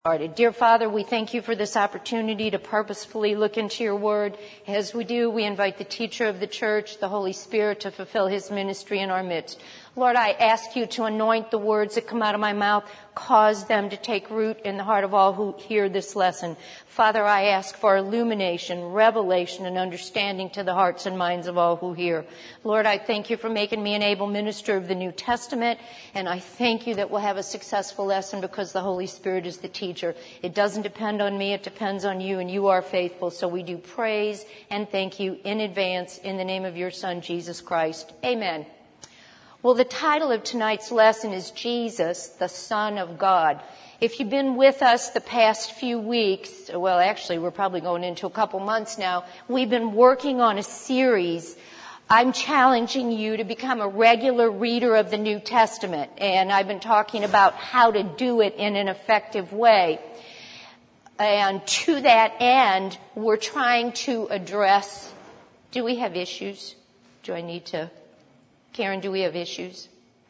Dear Father, we thank you for this opportunity to purposefully look into your word. As we do, we invite the teacher of the church, the Holy Spirit, to fulfill his ministry in our midst. Lord, I ask you to anoint the words that come out of my mouth, cause them to take root in the heart of all who hear this lesson. Father, I ask for illumination, revelation, and understanding to the hearts and minds of all who hear. Lord, I thank you for making me an able minister of the New Testament, and I thank you that we'll have a successful lesson because the Holy Spirit is the teacher. It doesn't depend on me, it depends on you, and you are faithful. So we do praise and thank you in advance in the name of your Son, Jesus Christ. Amen. Well, the title of tonight's lesson is Jesus, the Son of God. If you've been with us the past few weeks, well, actually, we're probably going into a couple months now, we've been working on a series. I'm challenging you to become a regular reader of the New Testament, and I've been talking about how to do it in an effective way. And to that end, we're trying to address, do we have issues? Do I need to... Karen, do we have issues?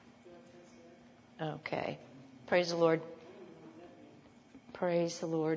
Okay. Praise the Lord. Praise the Lord.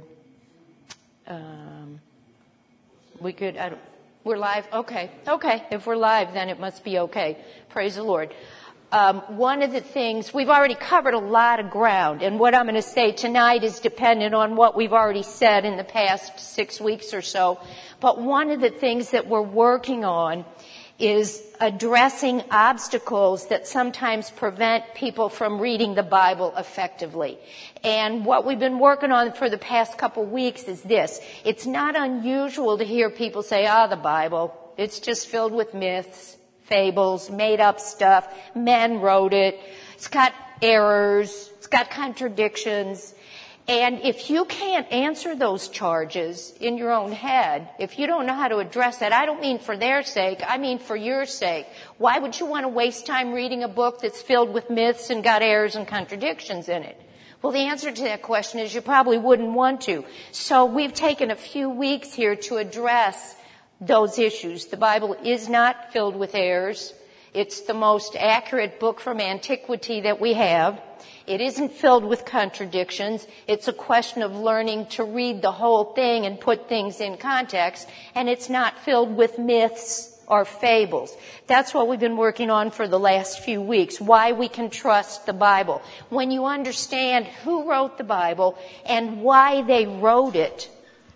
We could, we're live? Okay. If we're live, then it must be okay. Praise the Lord. One of the things, we've already covered a lot of ground, and what I'm going to say tonight is dependent on what we've already said in the past 6 weeks or so. But one of the things that we're working on is addressing obstacles that sometimes prevent people from reading the Bible effectively. And what we've been working on for the past couple weeks is this. It's not unusual to hear people say, the Bible, it's just filled with myths, fables, made up stuff. Men wrote it. It's got errors. It's got contradictions. And if you can't answer those charges in your own head, if you don't know how to address that, I don't mean for their sake, I mean for your sake. Why would you want to waste time reading a book that's filled with myths and got errors and contradictions in it? Well, the answer to that question is you probably wouldn't want to. So we've taken a few weeks here to address those issues. The Bible is not filled with errors. It's the most accurate book from antiquity that we have. It isn't filled with contradictions. It's a question of learning to read the whole thing and put things in context. And it's not filled with myths or fables. That's what we've been working on for the last few weeks, why we can trust the Bible. When you understand who wrote the Bible and why they wrote it,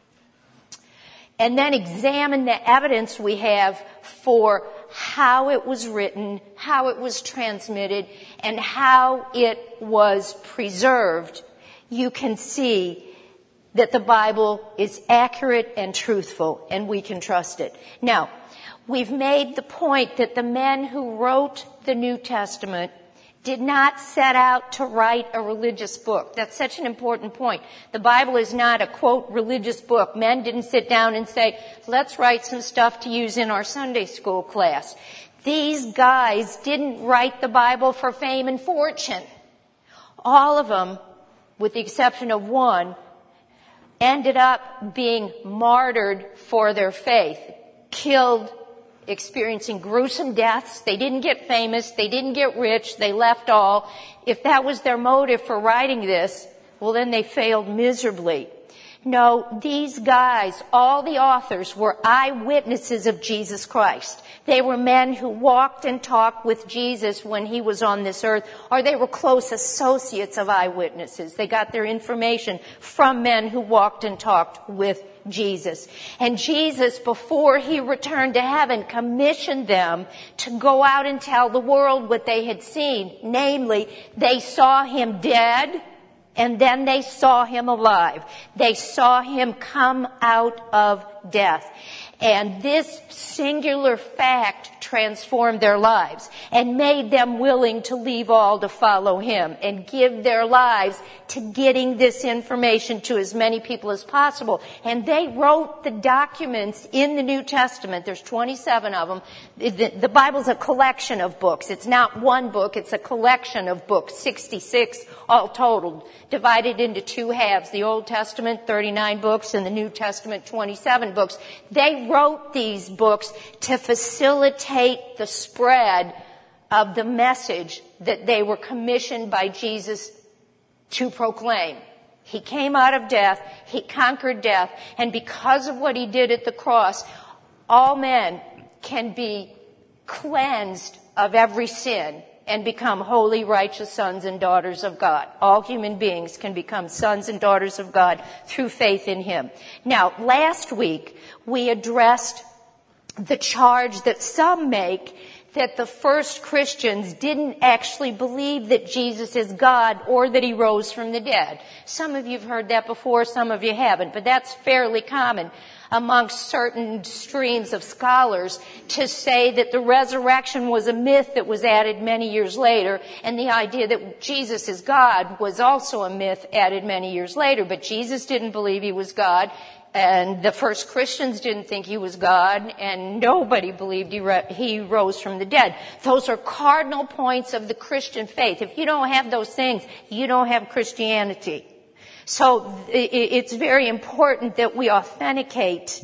and then examine the evidence we have for how it was written, how it was transmitted, and how it was preserved, you can see that the Bible is accurate and truthful, and we can trust it. Now, we've made the point that the men who wrote the New Testament did not set out to write a religious book. That's such an important point. The Bible is not a, quote, religious book. Men didn't sit down and say, let's write some stuff to use in our Sunday school class. These guys didn't write the Bible for fame and fortune. All of them, with the exception of one, ended up being martyred for their faith, killed, experiencing gruesome deaths. They didn't get famous. They didn't get rich. They left all. If that was their motive for writing this, well, then they failed miserably. No, these guys, all the authors, were eyewitnesses of Jesus Christ. They were men who walked and talked with Jesus when he was on this earth, or they were close associates of eyewitnesses. They got their information from men who walked and talked with Jesus. And Jesus, before he returned to heaven, commissioned them to go out and tell the world what they had seen. Namely, they saw him dead, and then they saw him alive. They saw him come out of death. And this singular fact transformed their lives and made them willing to leave all to follow him and give their lives to getting this information to as many people as possible. And they wrote the documents in the New Testament. There's 27 of them. The Bible's a collection of books. It's not one book. It's a collection of books, 66 all totaled, divided into two halves. The Old Testament, 39 books, and the New Testament, 27 books. They wrote these books to facilitate the spread of the message that they were commissioned by Jesus to proclaim. He came out of death. He conquered death. And because of what he did at the cross, all men can be cleansed of every sin and become holy, righteous sons and daughters of God. All human beings can become sons and daughters of God through faith in him. Now, last week, we addressed the charge that some make that the first Christians didn't actually believe that Jesus is God or that he rose from the dead. Some of you have heard that before, some of you haven't, but that's fairly common amongst certain streams of scholars to say that the resurrection was a myth that was added many years later, and the idea that Jesus is God was also a myth added many years later. But Jesus didn't believe he was God, and the first Christians didn't think he was God, and nobody believed he rose from the dead. Those are cardinal points of the Christian faith. If you don't have those things, you don't have Christianity. So it's very important that we authenticate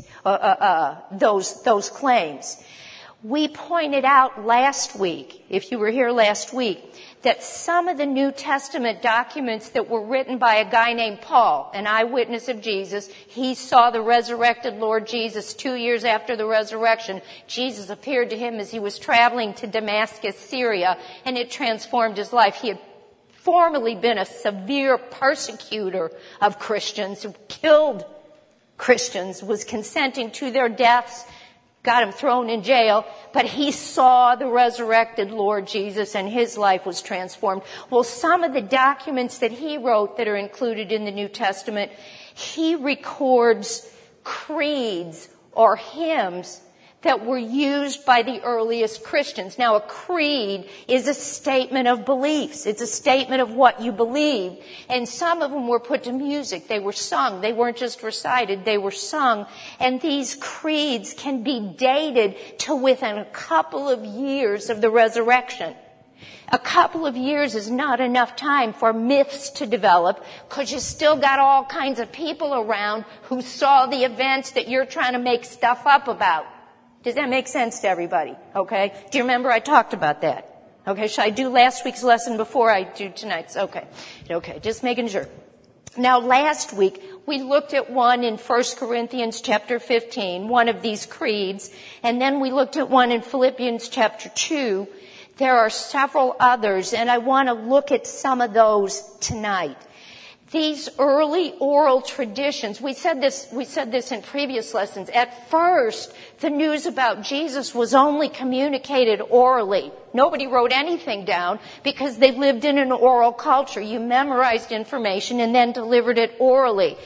those claims. We pointed out last week, if you were here last week, that some of the New Testament documents that were written by a guy named Paul, an eyewitness of Jesus, he saw the resurrected Lord Jesus 2 years after the resurrection. Jesus appeared to him as he was traveling to Damascus, Syria, and it transformed his life. He had formerly been a severe persecutor of Christians who killed Christians, was consenting to their deaths, got him thrown in jail, but he saw the resurrected Lord Jesus and his life was transformed. Well, some of the documents that he wrote that are included in the New Testament, he records creeds or hymns that were used by the earliest Christians. Now, a creed is a statement of beliefs. It's a statement of what you believe. And some of them were put to music. They were sung. They weren't just recited. They were sung. And these creeds can be dated to within a couple of years of the resurrection. A couple of years is not enough time for myths to develop because you still got all kinds of people around who saw the events that you're trying to make stuff up about. Does that make sense to everybody? Okay? Do you remember I talked about that? Okay, should I do last week's lesson before I do tonight's? Okay, just making sure. Now, last week, we looked at one in 1 Corinthians chapter 15, one of these creeds, and then we looked at one in Philippians chapter 2. There are several others, and I want to look at some of those tonight. These early oral traditions, we said this in previous lessons. At first, the news about Jesus was only communicated orally. Nobody wrote anything down because they lived in an oral culture. You memorized information and then delivered it orally.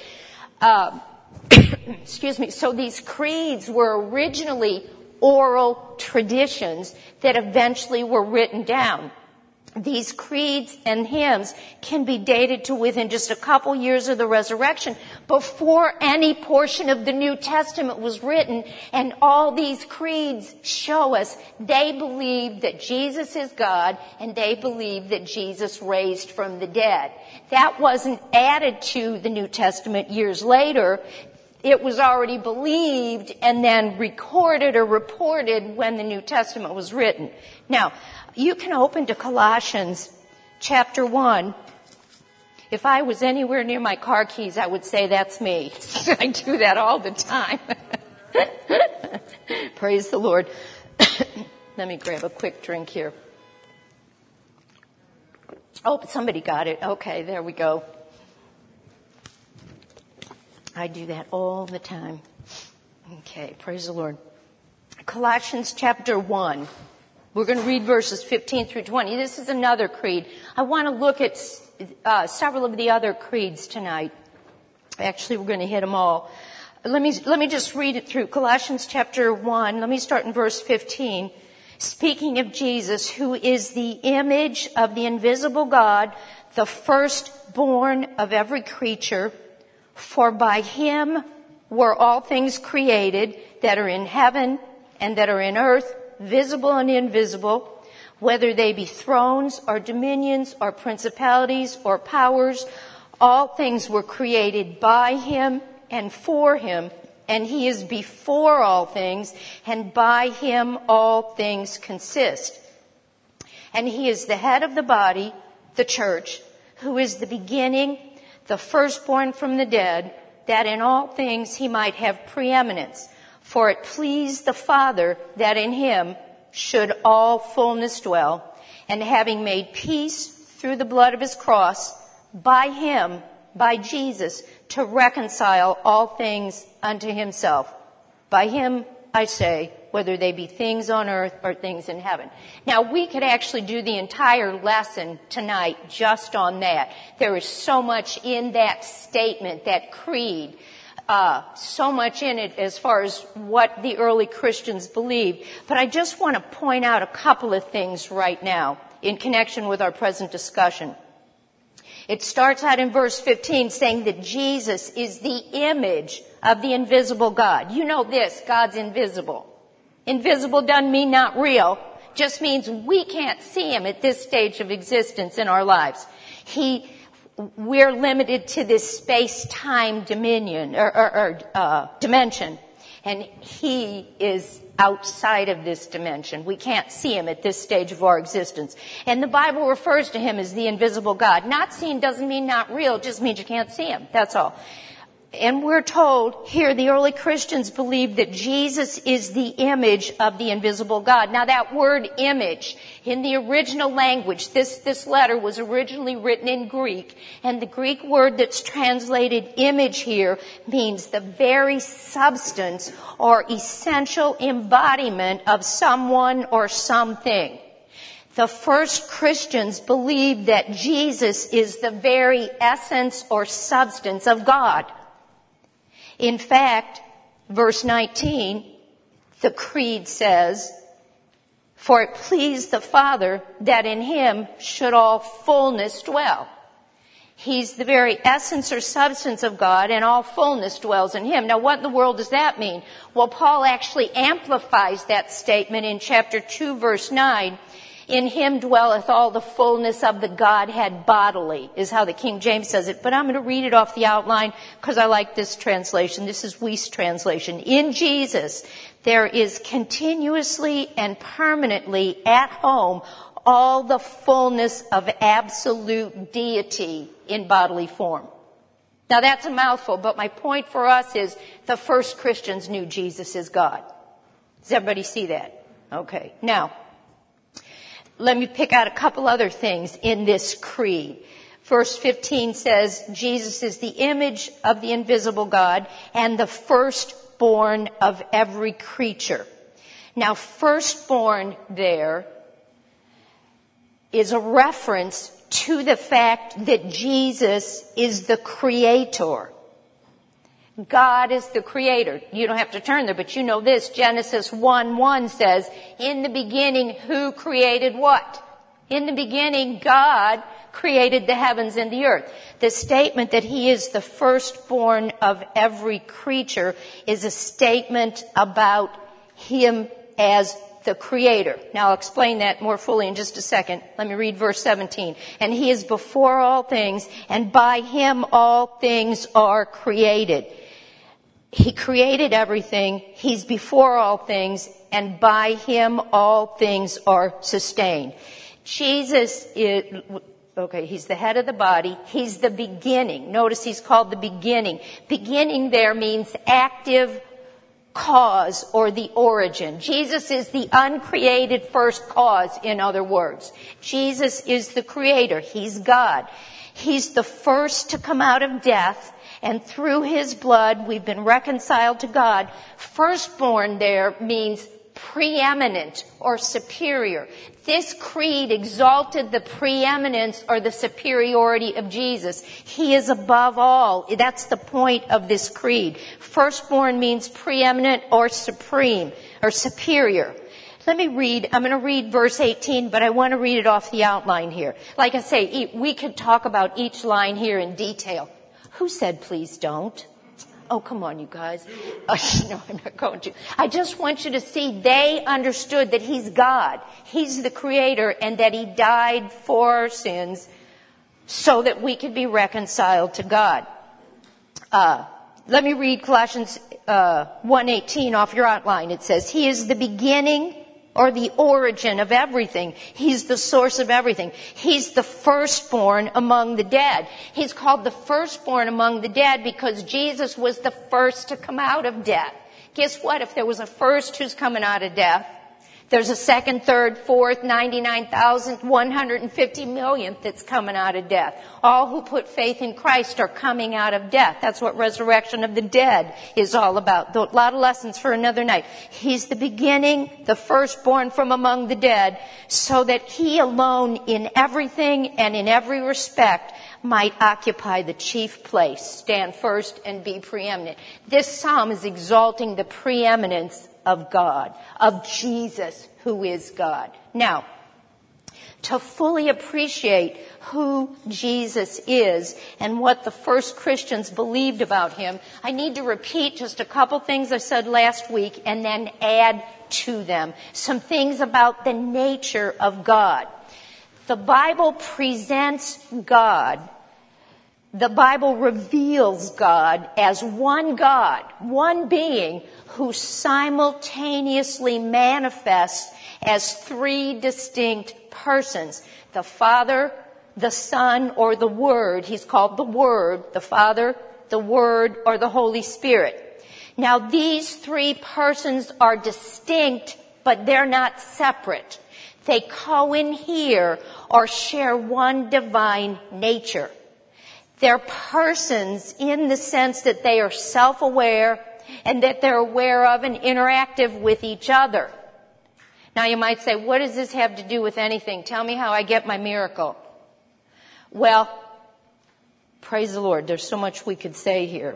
Excuse me. So these creeds were originally oral traditions that eventually were written down. These creeds and hymns can be dated to within just a couple years of the resurrection, before any portion of the New Testament was written. And all these creeds show us they believe that Jesus is God and they believe that Jesus raised from the dead. That wasn't added to the New Testament years later. It was already believed and then recorded or reported when the New Testament was written. Now, you can open to Colossians chapter 1. If I was anywhere near my car keys, I would say that's me. I do that all the time. Praise the Lord. Let me grab a quick drink here. Oh, somebody got it. Okay, there we go. I do that all the time. Okay, praise the Lord. Colossians chapter 1. We're going to read verses 15 through 20. This is another creed. I want to look at several of the other creeds tonight. Actually, we're going to hit them all. Let me just read it through. Colossians chapter 1. Let me start in verse 15. Speaking of Jesus, who is the image of the invisible God, the firstborn of every creature, for by him were all things created that are in heaven and that are in earth, visible and invisible, whether they be thrones or dominions or principalities or powers. All things were created by him and for him, and he is before all things, and by him all things consist. And he is the head of the body, the church, who is the beginning, the firstborn from the dead, that in all things he might have preeminence. For it pleased the Father that in him should all fullness dwell, and having made peace through the blood of his cross, by him, by Jesus, to reconcile all things unto himself. By him, I say, whether they be things on earth or things in heaven. Now, we could actually do the entire lesson tonight just on that. There is so much in that statement, that creed, so much in it as far as what the early Christians believed. But I just want to point out a couple of things right now in connection with our present discussion. It starts out in verse 15 saying that Jesus is the image of the invisible God. You know this, God's invisible. Invisible doesn't mean not real, just means we can't see him at this stage of existence in our lives. We're limited to this space-time dimension, and he is outside of this dimension. We can't see him at this stage of our existence. And the Bible refers to him as the invisible God. Not seen doesn't mean not real, it just means you can't see him. That's all. And we're told here the early Christians believed that Jesus is the image of the invisible God. Now that word image, in the original language, this letter was originally written in Greek, and the Greek word that's translated image here means the very substance or essential embodiment of someone or something. The first Christians believed that Jesus is the very essence or substance of God. In fact, verse 19, the creed says, for it pleased the Father that in him should all fullness dwell. He's the very essence or substance of God, and all fullness dwells in him. Now, what in the world does that mean? Well, Paul actually amplifies that statement in chapter 2, verse 9. In him dwelleth all the fullness of the Godhead bodily, is how the King James says it. But I'm going to read it off the outline because I like this translation. This is Wuest's translation. In Jesus, there is continuously and permanently at home all the fullness of absolute deity in bodily form. Now that's a mouthful, but my point for us is the first Christians knew Jesus is God. Does everybody see that? Okay. Now, let me pick out a couple other things in this creed. Verse 15 says, Jesus is the image of the invisible God and the firstborn of every creature. Now, firstborn there is a reference to the fact that Jesus is the creator. God is the creator. You don't have to turn there, but you know this. Genesis 1:1 says, in the beginning, who created what? In the beginning, God created the heavens and the earth. The statement that he is the firstborn of every creature is a statement about him as the creator. Now I'll explain that more fully in just a second. Let me read verse 17. And he is before all things, and by him all things are created. He created everything. He's before all things, and by him all things are sustained. Jesus is, okay, he's the head of the body. He's the beginning. Notice he's called the beginning. Beginning there means active cause or the origin. Jesus is the uncreated first cause, in other words. Jesus is the creator. He's God. He's the first to come out of death, and through his blood we've been reconciled to God. Firstborn there means preeminent or superior. This creed exalted the preeminence or the superiority of Jesus. He is above all. That's the point of this creed. Firstborn means preeminent or supreme or superior. I'm going to read verse 18, but I want to read it off the outline here. Like I say, we could talk about each line here in detail. Who said please don't? Oh, come on, you guys. No, I'm not going to. I just want you to see they understood that he's God. He's the creator, and that he died for our sins so that we could be reconciled to God. Let me read Colossians 1:18 off your outline. It says, he is the beginning or the origin of everything. He's the source of everything. He's the firstborn among the dead. He's called the firstborn among the dead because Jesus was the first to come out of death. Guess what? If there was a first who's coming out of death, there's a second, third, fourth, 99,150 millionth that's coming out of death. All who put faith in Christ are coming out of death. That's what resurrection of the dead is all about. A lot of lessons for another night. He's the beginning, the firstborn from among the dead, so that he alone in everything and in every respect might occupy the chief place, stand first and be preeminent. This psalm is exalting the preeminence of God, of Jesus, who is God. Now, to fully appreciate who Jesus is and what the first Christians believed about him, I need to repeat just a couple things I said last week and then add to them. Some things about the nature of God. The Bible presents God. The Bible reveals God as one being who simultaneously manifests as three distinct persons. The Father, the Son, or the Word. He's called the Word, the Father, the Word, or the Holy Spirit. Now, these three persons are distinct, but they're not separate. They co-inhere or share one divine nature. They're persons in the sense that they are self-aware and that they're aware of and interactive with each other. Now you might say, what does this have to do with anything? Tell me how I get my miracle. Well, praise the Lord. There's so much we could say here.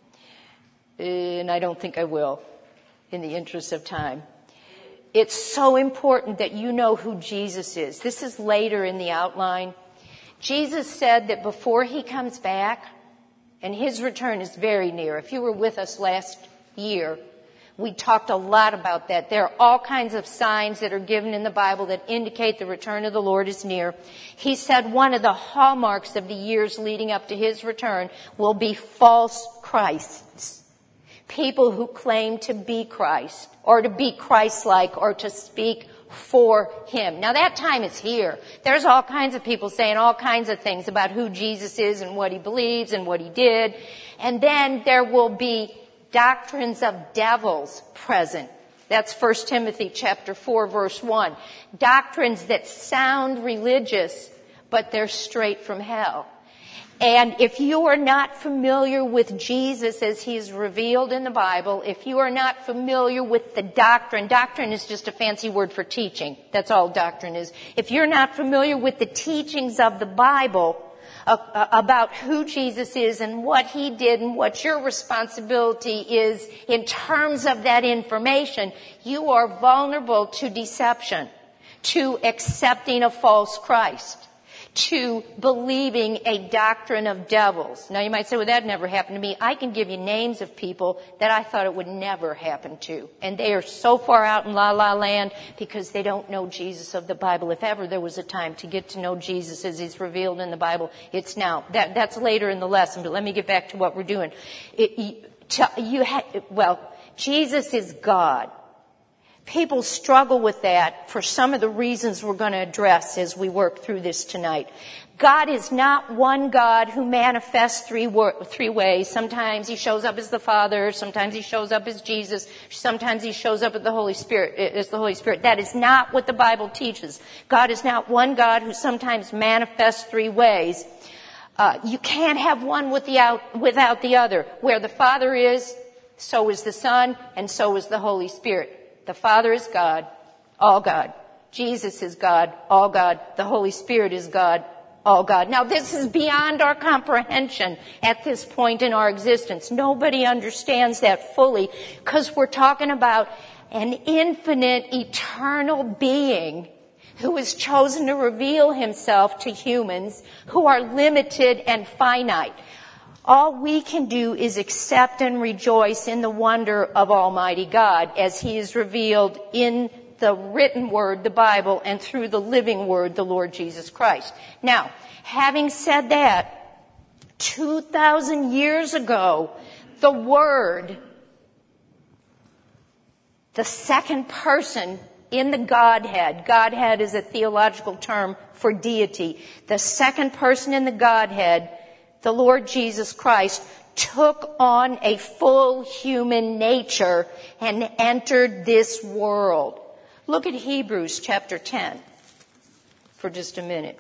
And I don't think I will in the interest of time. It's so important that you know who Jesus is. This is later in the outline. Jesus said that before he comes back, and his return is very near. If you were with us last year, we talked a lot about that. There are all kinds of signs that are given in the Bible that indicate the return of the Lord is near. He said one of the hallmarks of the years leading up to his return will be false Christs. People who claim to be Christ, or to be Christ-like, or to speak for him. Now that time is here. There's all kinds of people saying all kinds of things about who Jesus is and what he believes and what he did. And then there will be doctrines of devils present. That's 1 Timothy chapter 4 verse 1. Doctrines that sound religious, but they're straight from hell. And if you are not familiar with Jesus as he is revealed in the Bible, if you are not familiar with the doctrine is just a fancy word for teaching. That's all doctrine is. If you're not familiar with the teachings of the Bible about who Jesus is and what he did and what your responsibility is in terms of that information, you are vulnerable to deception, to accepting a false Christ, to believing a doctrine of devils. Now you might say, well, that never happened to me. I can give you names of people that I thought it would never happen to. And they are so far out in la-la land because they don't know Jesus of the Bible. If ever there was a time to get to know Jesus as he's revealed in the Bible, it's now. That's later in the lesson, but let me get back to what we're doing. Jesus is God. People struggle with that for some of the reasons we're going to address as we work through this tonight. God is not one God who manifests three ways. Sometimes he shows up as the Father, sometimes he shows up as Jesus, sometimes he shows up as the Holy Spirit. That is not what the Bible teaches. God is not one God who sometimes manifests three ways. You can't have one without the other. Where the Father is, so is the Son, and so is the Holy Spirit. The Father is God, all God. Jesus is God, all God. The Holy Spirit is God, all God. Now this is beyond our comprehension at this point in our existence. Nobody understands that fully because we're talking about an infinite, eternal being who has chosen to reveal himself to humans who are limited and finite. All we can do is accept and rejoice in the wonder of Almighty God as he is revealed in the written word, the Bible, and through the living word, the Lord Jesus Christ. Now, having said that, 2,000 years ago, the Word, the second person in the Godhead. Godhead is a theological term for deity. The second person in the Godhead, the Lord Jesus Christ, took on a full human nature and entered this world. Look at Hebrews chapter 10 for just a minute.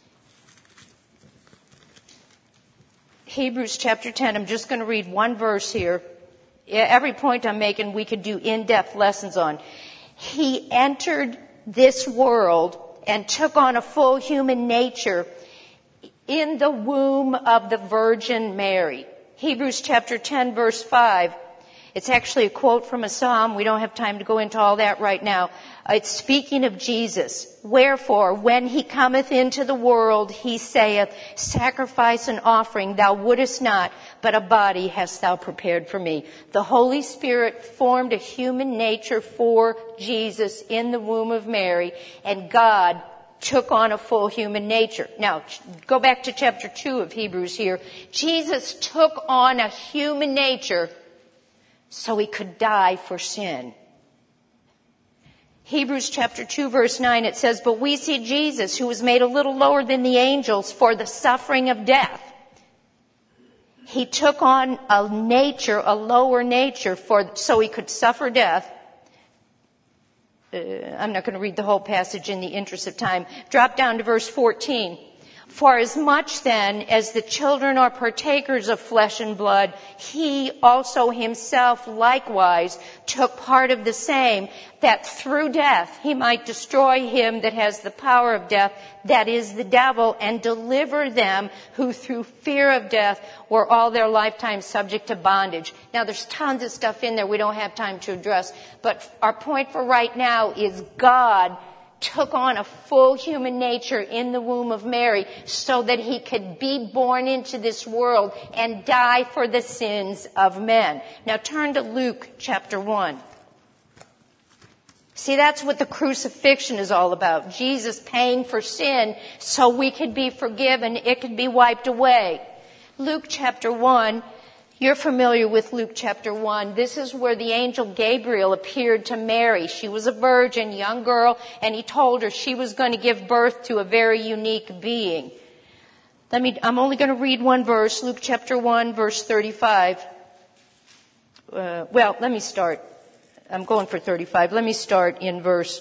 Hebrews chapter 10, I'm just going to read one verse here. Every point I'm making we could do in-depth lessons on. He entered this world and took on a full human nature in the womb of the Virgin Mary. Hebrews chapter 10 verse 5. It's actually a quote from a psalm. We don't have time to go into all that right now. It's speaking of Jesus. Wherefore, when he cometh into the world, he saith, sacrifice and offering thou wouldest not, but a body hast thou prepared for me. The Holy Spirit formed a human nature for Jesus in the womb of Mary, and God took on a full human nature. Now, go back to chapter 2 of Hebrews here. Jesus took on a human nature so he could die for sin. Hebrews chapter 2 verse 9, it says, but we see Jesus, who was made a little lower than the angels for the suffering of death. He took on a nature, a lower nature, so he could suffer death. I'm not going to read the whole passage in the interest of time. Drop down to verse 14. For as much then as the children are partakers of flesh and blood, he also himself likewise took part of the same, that through death he might destroy him that has the power of death, that is the devil, and deliver them who through fear of death were all their lifetime subject to bondage. Now there's tons of stuff in there we don't have time to address, but our point for right now is God took on a full human nature in the womb of Mary so that he could be born into this world and die for the sins of men. Now turn to Luke chapter 1. See, that's what the crucifixion is all about. Jesus paying for sin so we could be forgiven, it could be wiped away. Luke chapter 1. You're familiar with Luke chapter 1. This is where the angel Gabriel appeared to Mary. She was a virgin, young girl, and he told her she was going to give birth to a very unique being. I'm only going to read one verse, Luke chapter 1, verse 35. Let me start. I'm going for 35. Let me start in verse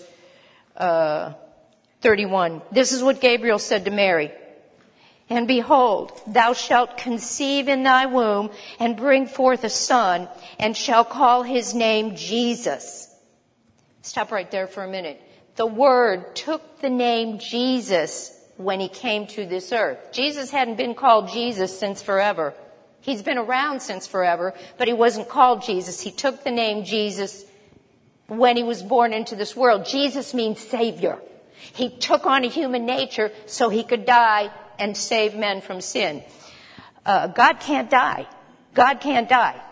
31. This is what Gabriel said to Mary. And behold, thou shalt conceive in thy womb and bring forth a son, and shall call his name Jesus. Stop right there for a minute. The Word took the name Jesus when he came to this earth. Jesus hadn't been called Jesus since forever. He's been around since forever, but he wasn't called Jesus. He took the name Jesus when he was born into this world. Jesus means Savior. He took on a human nature so he could die and save men from sin. God can't die. God can't die.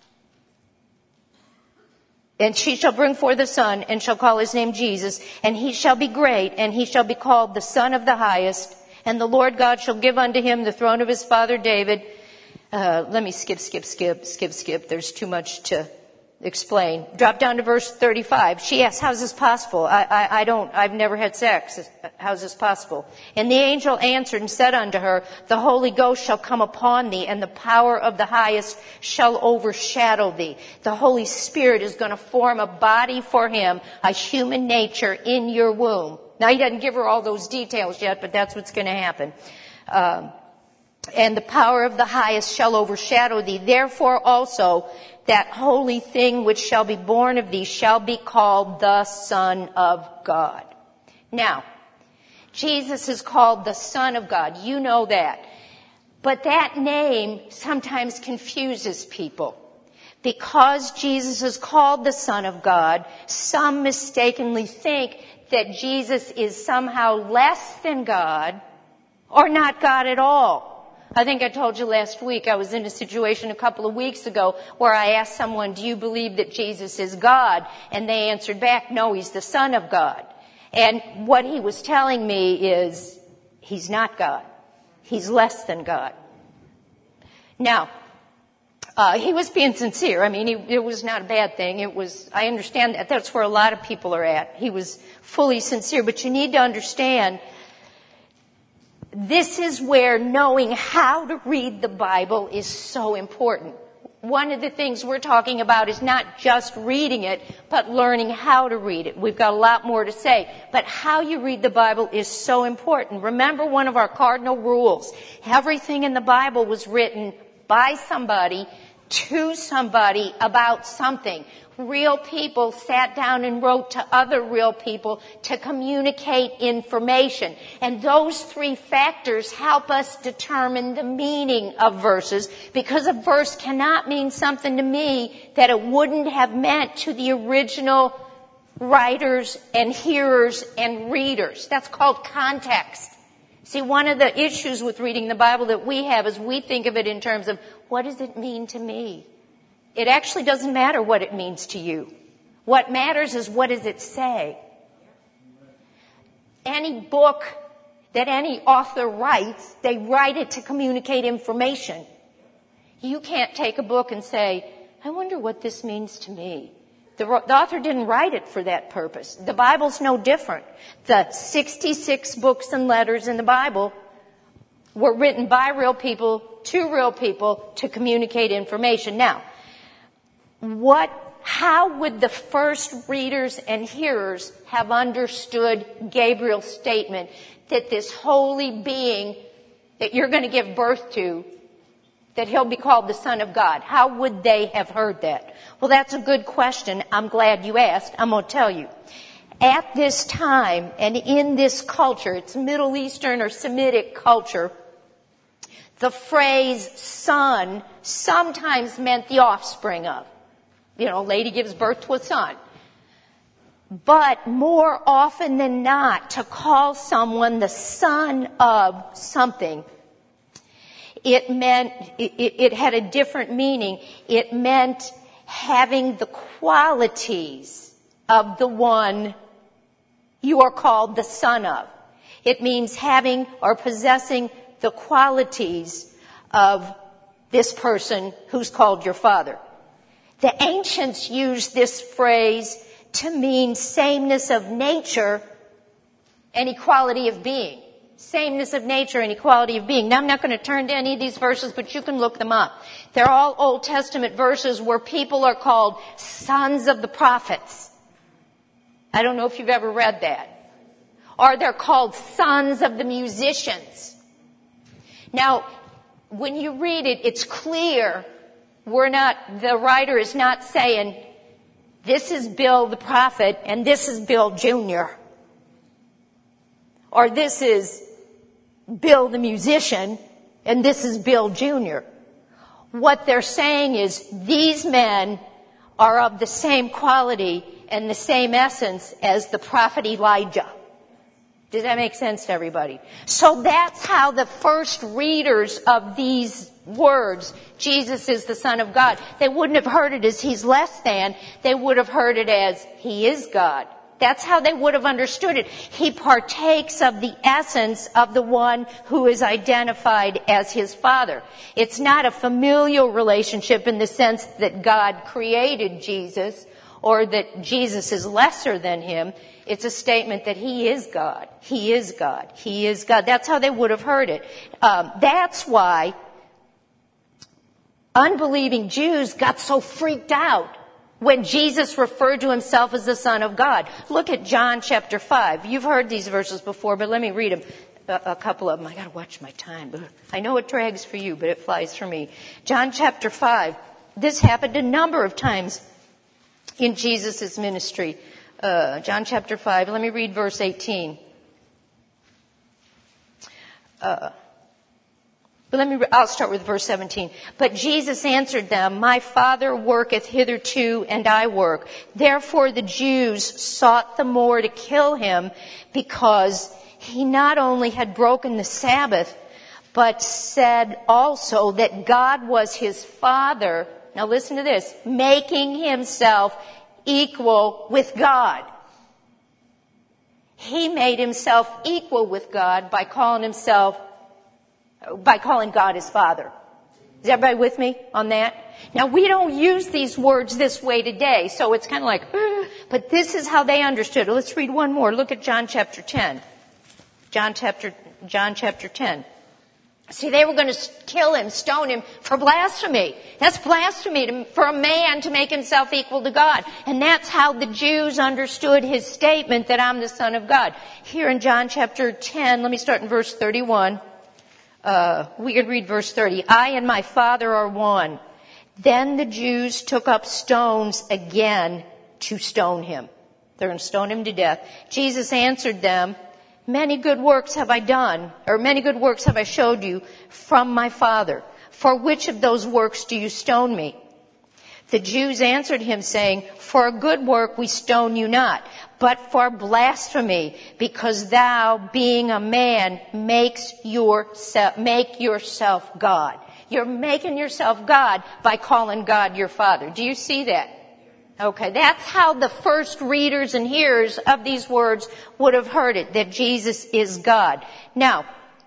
And she shall bring forth a son, and shall call his name Jesus, and he shall be great, and he shall be called the Son of the Highest, and the Lord God shall give unto him the throne of his father David. Let me skip. There's too much to explain. Drop down to verse 35. She asks, how's this possible? I've never had sex. How's this possible? And the angel answered and said unto her, the Holy Ghost shall come upon thee, and the power of the highest shall overshadow thee. The Holy Spirit is going to form a body for him, a human nature in your womb. Now he doesn't give her all those details yet, but that's what's going to happen. And the power of the highest shall overshadow thee. Therefore also that holy thing which shall be born of thee shall be called the Son of God. Now, Jesus is called the Son of God. You know that. But that name sometimes confuses people. Because Jesus is called the Son of God, some mistakenly think that Jesus is somehow less than God or not God at all. I think I told you last week, I was in a situation a couple of weeks ago where I asked someone, do you believe that Jesus is God? And they answered back, no, he's the Son of God. And what he was telling me is, he's not God. He's less than God. Now, He was being sincere. I mean, it was not a bad thing. I understand that. That's where a lot of people are at. He was fully sincere. But you need to understand, this is where knowing how to read the Bible is so important. One of the things we're talking about is not just reading it, but learning how to read it. We've got a lot more to say, but how you read the Bible is so important. Remember one of our cardinal rules. Everything in the Bible was written by somebody, to somebody, about something. Real people sat down and wrote to other real people to communicate information. And those three factors help us determine the meaning of verses, because a verse cannot mean something to me that it wouldn't have meant to the original writers and hearers and readers. That's called context. See, one of the issues with reading the Bible that we have is we think of it in terms of, what does it mean to me? It actually doesn't matter what it means to you. What matters is, what does it say? Any book that any author writes, they write it to communicate information. You can't take a book and say, I wonder what this means to me. The author didn't write it for that purpose. The Bible's no different. The 66 books and letters in the Bible were written by real people to communicate information. Now, how would the first readers and hearers have understood Gabriel's statement that this holy being that you're going to give birth to, that he'll be called the Son of God? How would they have heard that? Well, that's a good question. I'm glad you asked. I'm going to tell you. At this time and in this culture, it's Middle Eastern or Semitic culture, the phrase son sometimes meant the offspring of. A lady gives birth to a son. But more often than not, to call someone the son of something, it meant, it had a different meaning. It meant having the qualities of the one you are called the son of. It means having or possessing the qualities of this person who's called your father. The ancients used this phrase to mean sameness of nature and equality of being. Sameness of nature and equality of being. Now, I'm not going to turn to any of these verses, but you can look them up. They're all Old Testament verses where people are called sons of the prophets. I don't know if you've ever read that. Or they're called sons of the musicians. Now, when you read it, it's clear the writer is not saying, this is Bill the prophet and this is Bill Jr. Or this is Bill the musician and this is Bill Jr. What they're saying is, these men are of the same quality and the same essence as the prophet Elijah. Does that make sense to everybody? So that's how the first readers of these words, Jesus is the Son of God, they wouldn't have heard it as he's less than. They would have heard it as he is God. That's how they would have understood it. He partakes of the essence of the one who is identified as his Father. It's not a familial relationship in the sense that God created Jesus or that Jesus is lesser than him. It's a statement that he is God. He is God. He is God. That's how they would have heard it. That's why unbelieving Jews got so freaked out when Jesus referred to himself as the Son of God. Look at John chapter 5. You've heard these verses before, but let me read them, a couple of them. I got to watch my time. I know it drags for you, but it flies for me. John chapter 5. This happened a number of times in Jesus' ministry. John chapter 5. Let me read verse 18. I'll start with verse 17. But Jesus answered them, my Father worketh hitherto, and I work. Therefore the Jews sought the more to kill him, because he not only had broken the Sabbath, but said also that God was his Father. Now listen to this. Making himself equal with God. He made himself equal with God by calling God his Father. Is everybody with me on that? Now, we don't use these words this way today, so it's kind of like, but this is how they understood it. Let's read one more. Look at John chapter 10. John chapter 10. See, they were going to kill him, stone him for blasphemy. That's blasphemy for a man to make himself equal to God. And that's how the Jews understood his statement that I'm the Son of God. Here in John chapter 10, let me start in verse 31. We could read verse 30. I and my Father are one. Then the Jews took up stones again to stone him. They're going to stone him to death. Jesus answered them, many good works have I done, or many good works have I showed you from my Father. For which of those works do you stone me? The Jews answered him, saying, for a good work we stone you not, but for blasphemy, because thou, being a man, make yourself God. You're making yourself God by calling God your Father. Do you see that? Okay, that's how the first readers and hearers of these words would have heard it, that Jesus is God. Now,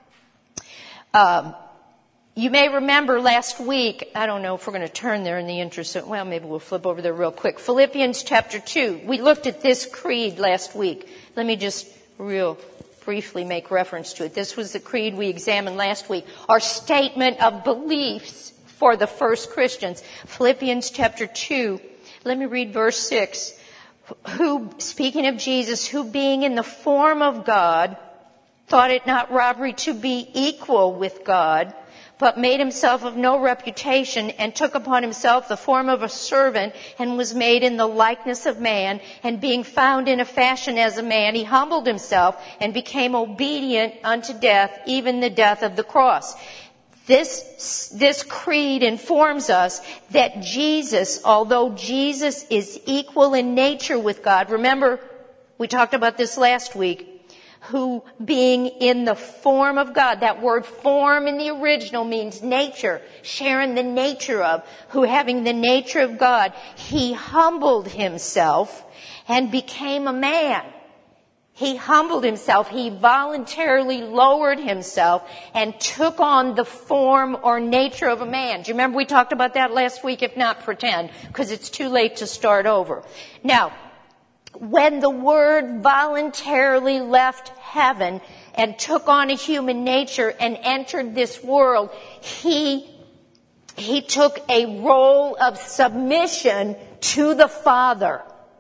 you may remember last week, I don't know if we're going to turn there in the interest of, well, maybe we'll flip over there real quick. Philippians chapter 2. We looked at this creed last week. Let me just real briefly make reference to it. This was the creed we examined last week. Our statement of beliefs for the first Christians. Philippians chapter 2. Let me read verse 6. Who, speaking of Jesus, who being in the form of God, thought it not robbery to be equal with God, but made himself of no reputation, and took upon himself the form of a servant, and was made in the likeness of man, and being found in a fashion as a man, he humbled himself, and became obedient unto death, even the death of the cross. This creed informs us that Jesus, although Jesus is equal in nature with God, remember, we talked about this last week, who being in the form of God, that word form in the original means nature, sharing the nature of, who having the nature of God, he humbled himself and became a man. He humbled himself. He voluntarily lowered himself and took on the form or nature of a man. Do you remember we talked about that last week? If not, pretend, because it's too late to start over. Now, when the Word voluntarily left heaven and took on a human nature and entered this world, he took a role of submission to the Father.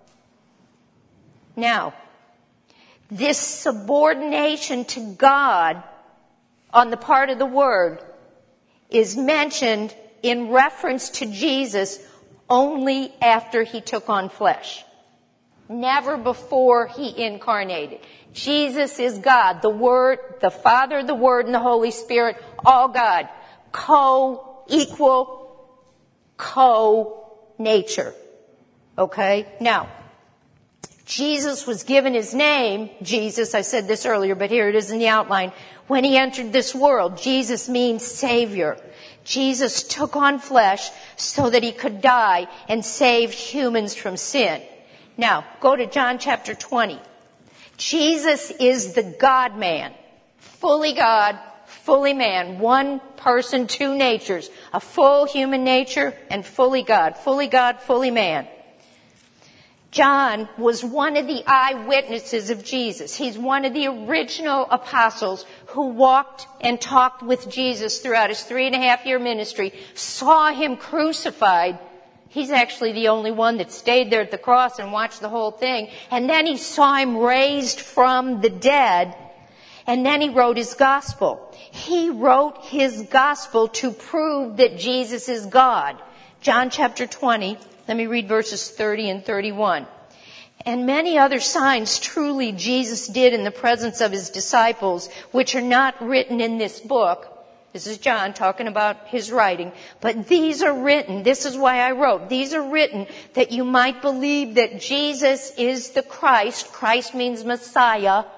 Now, this subordination to God on the part of the Word is mentioned in reference to Jesus only after he took on flesh. Never before he incarnated. Jesus is God, the Word, the Father, the Word, and the Holy Spirit, all God. Co-equal, co-nature. Okay? Now, Jesus was given his name, Jesus, I said this earlier, but here it is in the outline. When he entered this world, Jesus means Savior. Jesus took on flesh so that he could die and save humans from sin. Now, go to John chapter 20. Jesus is the God-man, fully God, fully man, one person, two natures, a full human nature and fully God, fully man. John was one of the eyewitnesses of Jesus. He's one of the original apostles who walked and talked with Jesus throughout his 3.5-year ministry, saw him crucified. He's actually the only one that stayed there at the cross and watched the whole thing. And then he saw him raised from the dead. And then he wrote his gospel. He wrote his gospel to prove that Jesus is God. John chapter 20. Let me read verses 30 and 31. And many other signs truly Jesus did in the presence of his disciples, which are not written in this book. This is John talking about his writing. But these are written, this is why I wrote, these are written that you might believe that Jesus is the Christ. Christ means Messiah.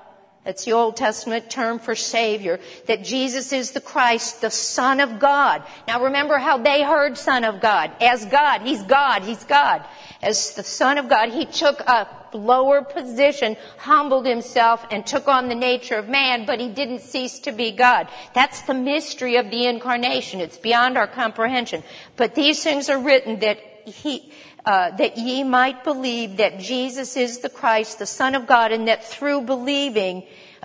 That's the Old Testament term for Savior, that Jesus is the Christ, the Son of God. Now remember how they heard Son of God. As God, He's God, He's God. As the Son of God, He took a lower position, humbled Himself, and took on the nature of man, but He didn't cease to be God. That's the mystery of the incarnation. It's beyond our comprehension. But these things are written that ye might believe that Jesus is the Christ, the Son of God, and that through believing,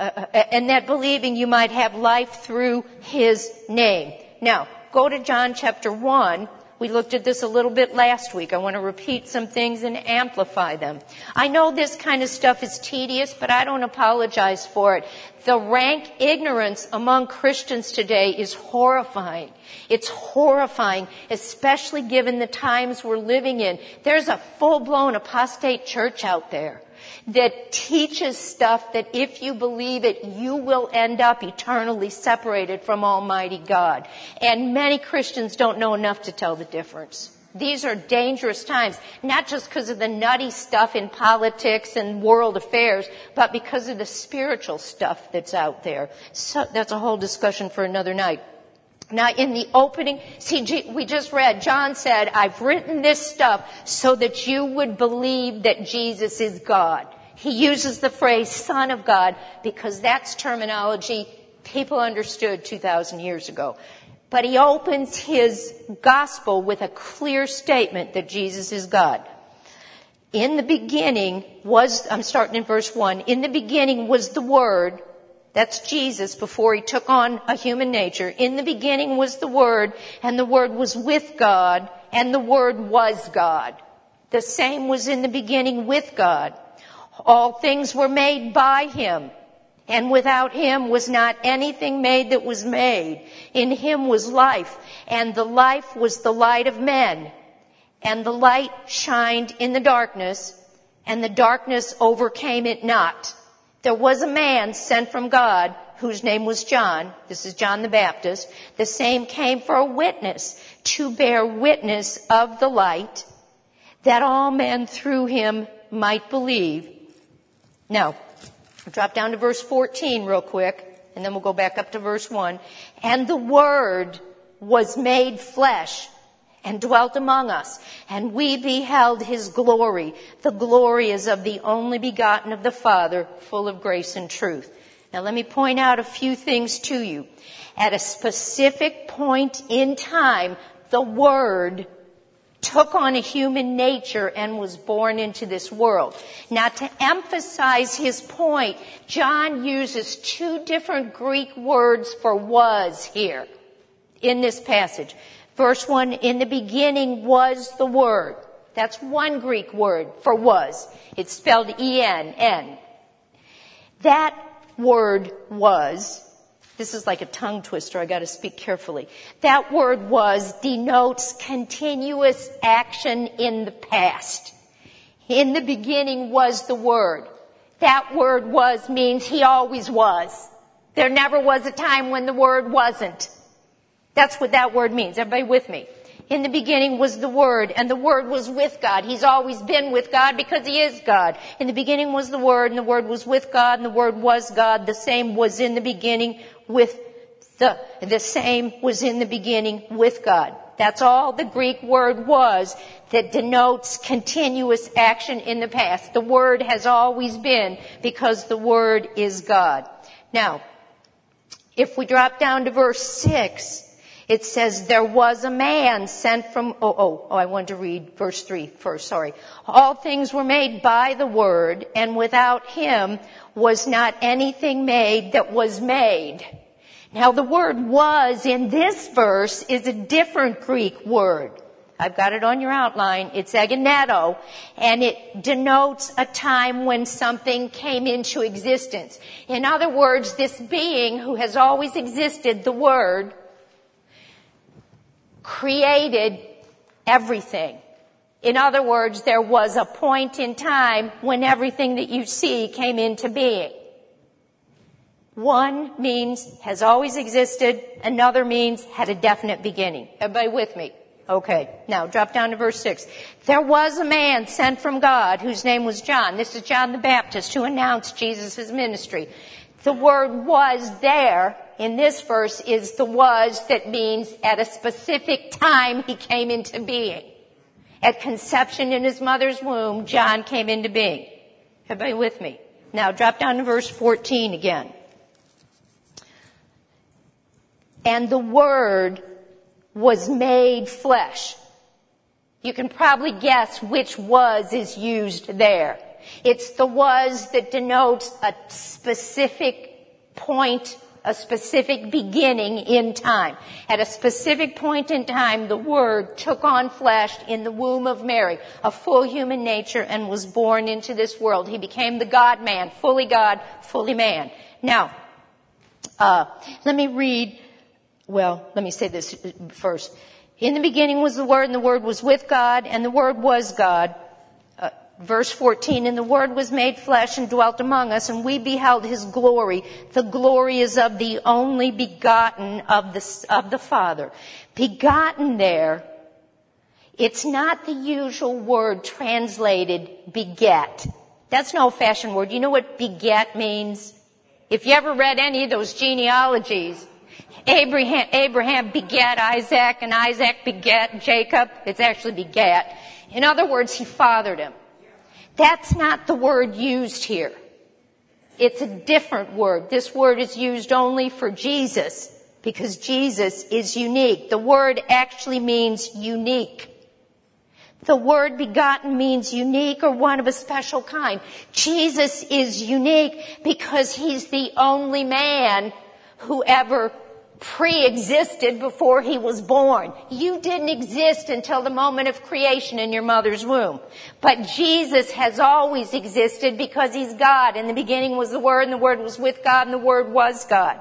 you might have life through His name. Now, go to John chapter 1. We looked at this a little bit last week. I want to repeat some things and amplify them. I know this kind of stuff is tedious, but I don't apologize for it. The rank ignorance among Christians today is horrifying. It's horrifying, especially given the times we're living in. There's a full-blown apostate church out there that teaches stuff that if you believe it, you will end up eternally separated from Almighty God. And many Christians don't know enough to tell the difference. These are dangerous times, not just because of the nutty stuff in politics and world affairs, but because of the spiritual stuff that's out there. So that's a whole discussion for another night. Now, in the opening, we just read, John said, I've written this stuff so that you would believe that Jesus is God. He uses the phrase Son of God because that's terminology people understood 2,000 years ago. But he opens his gospel with a clear statement that Jesus is God. In the beginning I'm starting in verse 1, in the beginning was the Word. That's Jesus before He took on a human nature. In the beginning was the Word, and the Word was with God, and the Word was God. The same was in the beginning with God. All things were made by Him, and without Him was not anything made that was made. In Him was life, and the life was the light of men. And the light shined in the darkness, and the darkness overcame it not. There was a man sent from God whose name was John. This is John the Baptist. The same came for a witness, to bear witness of the light, that all men through him might believe. Now, drop down to verse 14 real quick, and then we'll go back up to verse 1. And the Word was made flesh and dwelt among us, and we beheld His glory. The glory is of the only begotten of the Father, full of grace and truth. Now let me point out a few things to you. At a specific point in time, the Word took on a human nature and was born into this world. Now, to emphasize his point, John uses two different Greek words for was here in this passage. Verse 1, in the beginning was the Word. That's one Greek word for was. It's spelled E-N-N. That word was, this is like a tongue twister, I got to speak carefully. That word was denotes continuous action in the past. In the beginning was the Word. That word was means He always was. There never was a time when the Word wasn't. That's what that word means. Everybody with me? In the beginning was the Word, and the Word was with God. He's always been with God because He is God. In the beginning was the Word, and the Word was with God, and the Word was God. The same was in the beginning with the same was in the beginning with God. That's all the Greek word was that denotes continuous action in the past. The Word has always been because the Word is God. Now, if we drop down to verse 6, it says, there was a man sent from, I wanted to read verse 3 first, sorry. All things were made by the Word, and without Him was not anything made that was made. Now the word was in this verse is a different Greek word. I've got it on your outline. It's egeneto, and it denotes a time when something came into existence. In other words, this being who has always existed, the Word, created everything. In other words, there was a point in time when everything that you see came into being. One means has always existed. Another means had a definite beginning. Everybody with me? Okay. Now drop down to verse 6. There was a man sent from God whose name was John. This is John the Baptist who announced Jesus' ministry. The word was there in this verse is the was that means at a specific time he came into being. At conception in his mother's womb, John came into being. Everybody with me? Now drop down to verse 14 again. And the Word was made flesh. You can probably guess which was is used there. It's the was that denotes a specific point, a specific beginning in time. At a specific point in time, the Word took on flesh in the womb of Mary, a full human nature, and was born into this world. He became the God-man, fully God, fully man. Now, let me say this first. In the beginning was the Word, and the Word was with God, and the Word was God. Verse 14, and the Word was made flesh and dwelt among us, and we beheld His glory. The glory is of the only begotten of the Father. Begotten there, it's not the usual word translated beget. That's an old-fashioned word. You know what beget means? If you ever read any of those genealogies, Abraham begat Isaac, and Isaac begat Jacob. It's actually begat. In other words, he fathered him. That's not the word used here. It's a different word. This word is used only for Jesus because Jesus is unique. The word actually means unique. The word begotten means unique or one of a special kind. Jesus is unique because he's the only man who ever pre-existed before he was born. You didn't exist until the moment of creation in your mother's womb. But Jesus has always existed because he's God. In the beginning was the Word, and the Word was with God, and the Word was God.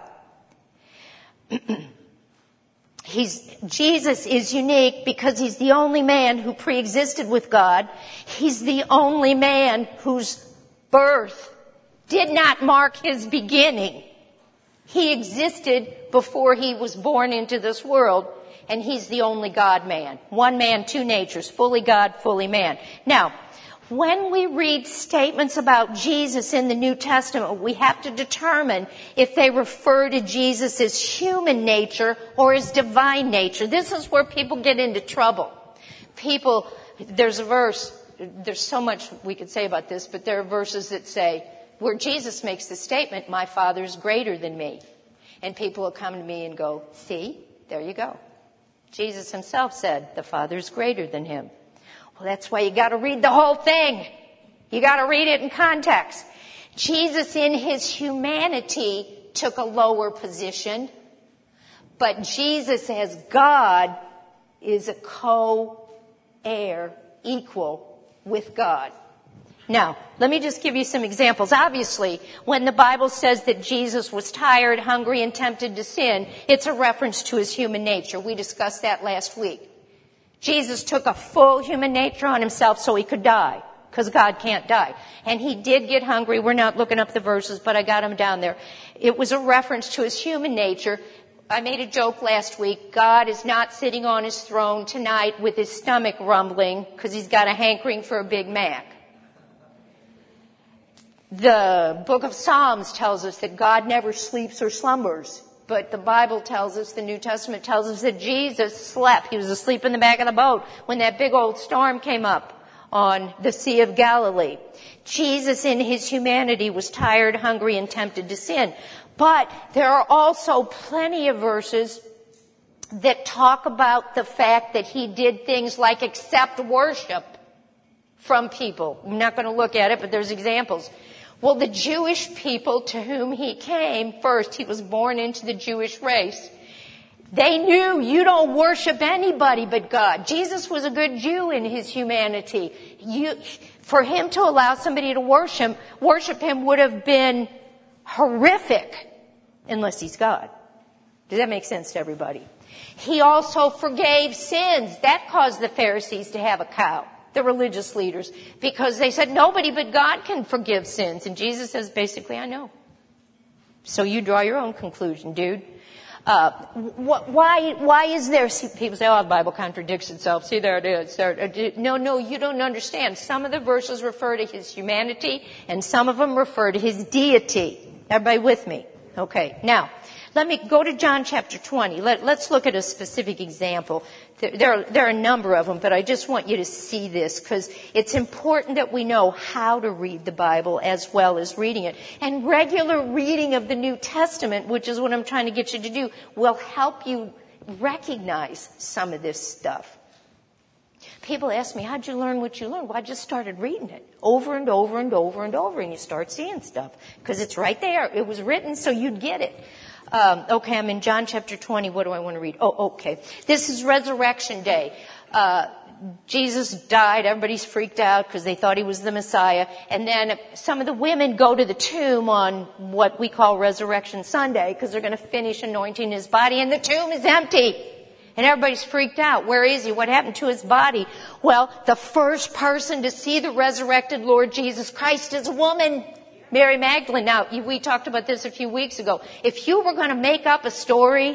Jesus is unique because he's the only man who pre-existed with God. He's the only man whose birth did not mark his beginning. He existed before he was born into this world, and he's the only God-man. One man, two natures, fully God, fully man. Now, when we read statements about Jesus in the New Testament, we have to determine if they refer to Jesus as human nature or as divine nature. This is where people get into trouble. There's a verse, there's so much we could say about this, but there are verses that say, where Jesus makes the statement, my Father's greater than me. And people will come to me and go, see, there you go. Jesus himself said, the Father's greater than him. Well, that's why you got to read the whole thing. You got to read it in context. Jesus in his humanity took a lower position, but Jesus as God is a co-heir, equal with God. Now, let me just give you some examples. Obviously, when the Bible says that Jesus was tired, hungry, and tempted to sin, it's a reference to his human nature. We discussed that last week. Jesus took a full human nature on himself so he could die, because God can't die. And he did get hungry. We're not looking up the verses, but I got them down there. It was a reference to his human nature. I made a joke last week. God is not sitting on his throne tonight with his stomach rumbling because he's got a hankering for a Big Mac. The book of Psalms tells us that God never sleeps or slumbers. But the Bible tells us, the New Testament tells us that Jesus slept. He was asleep in the back of the boat when that big old storm came up on the Sea of Galilee. Jesus in his humanity was tired, hungry, and tempted to sin. But there are also plenty of verses that talk about the fact that he did things like accept worship from people. I'm not going to look at it, but there's examples. Well, the Jewish people to whom he came first, he was born into the Jewish race. They knew you don't worship anybody but God. Jesus was a good Jew in his humanity. For him to allow somebody to worship him would have been horrific unless he's God. Does that make sense to everybody? He also forgave sins. That caused the Pharisees to have a cow. The religious leaders, because they said nobody but God can forgive sins. And Jesus says, basically, I know. So you draw your own conclusion, dude. Why is there, people say, the Bible contradicts itself. See, there it is. No, you don't understand. Some of the verses refer to his humanity, and some of them refer to his deity. Everybody with me? Okay. Now, let me go to John chapter 20. Let's look at a specific example. There are a number of them, but I just want you to see this because it's important that we know how to read the Bible as well as reading it. And regular reading of the New Testament, which is what I'm trying to get you to do, will help you recognize some of this stuff. People ask me, how'd you learn what you learned? Well, I just started reading it over and over and over and over, and you start seeing stuff because it's right there. It was written so you'd get it. Okay, I'm in John chapter 20. What do I want to read? Oh, okay. This is Resurrection Day. Jesus died. Everybody's freaked out because they thought he was the Messiah. And then some of the women go to the tomb on what we call Resurrection Sunday because they're going to finish anointing his body, and the tomb is empty. And everybody's freaked out. Where is he? What happened to his body? Well, the first person to see the resurrected Lord Jesus Christ is a woman, Mary Magdalene. Now, we talked about this a few weeks ago. If you were going to make up a story,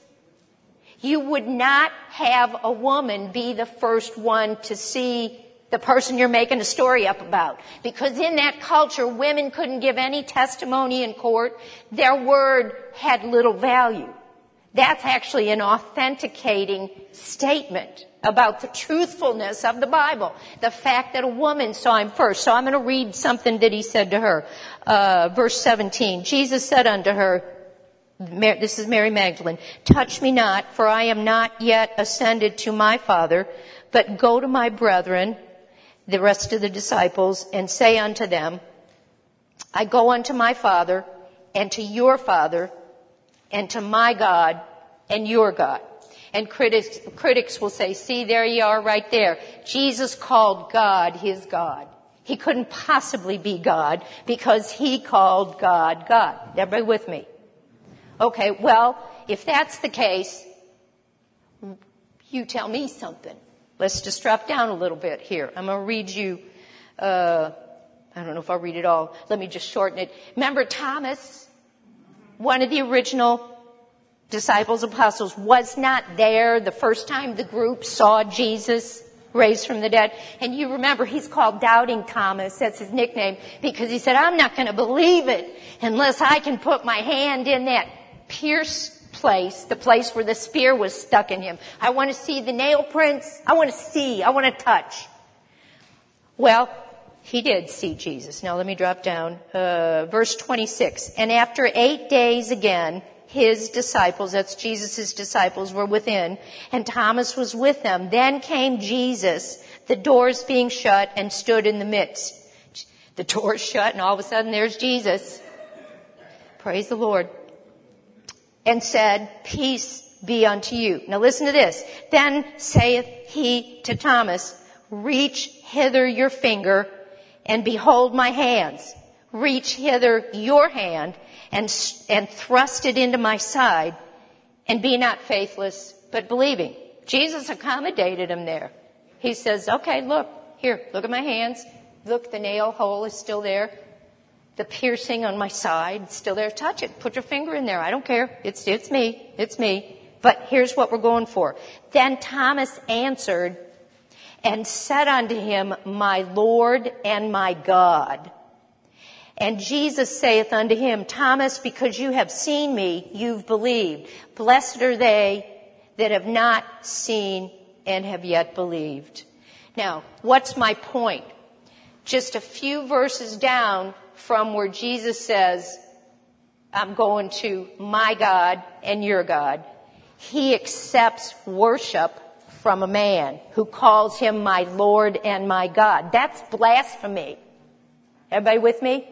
you would not have a woman be the first one to see the person you're making a story up about. Because in that culture, women couldn't give any testimony in court. Their word had little value. That's actually an authenticating statement about the truthfulness of the Bible. The fact that a woman saw him first. So I'm going to read something that he said to her. Verse 17. Jesus said unto her, this is Mary Magdalene, touch me not, for I am not yet ascended to my Father, but go to my brethren, the rest of the disciples, and say unto them, I go unto my Father, and to your Father, and to my God and your God. And critics will say, see, there you are right there. Jesus called God his God. He couldn't possibly be God because he called God God. Everybody with me? Okay, well, if that's the case, you tell me something. Let's just drop down a little bit here. I'm going to read you, I don't know if I'll read it all. Let me just shorten it. Remember Thomas? One of the original disciples, apostles, was not there the first time the group saw Jesus raised from the dead. And you remember he's called Doubting Thomas. That's his nickname because he said, I'm not going to believe it unless I can put my hand in that pierced place, the place where the spear was stuck in him. I want to see the nail prints. I want to see. I want to touch. Well, he did see Jesus. Now let me drop down. Verse 26. And after 8 days again, his disciples, that's Jesus' disciples, were within, and Thomas was with them. Then came Jesus, the doors being shut, and stood in the midst. The doors shut, and all of a sudden there's Jesus. Praise the Lord. And said, peace be unto you. Now listen to this. Then saith he to Thomas, reach hither your finger, and behold my hands. Reach hither your hand and thrust it into my side, and be not faithless, but believing. Jesus accommodated him there. He says, okay, look at my hands. Look, the nail hole is still there. The piercing on my side is still there. Touch it. Put your finger in there. I don't care. It's me. It's me. But here's what we're going for. Then Thomas answered and said unto him, my Lord and my God. And Jesus saith unto him, Thomas, because you have seen me, you've believed. Blessed are they that have not seen and have yet believed. Now, what's my point? Just a few verses down from where Jesus says, I'm going to my God and your God, he accepts worship from a man who calls him my Lord and my God. That's blasphemy. Everybody with me?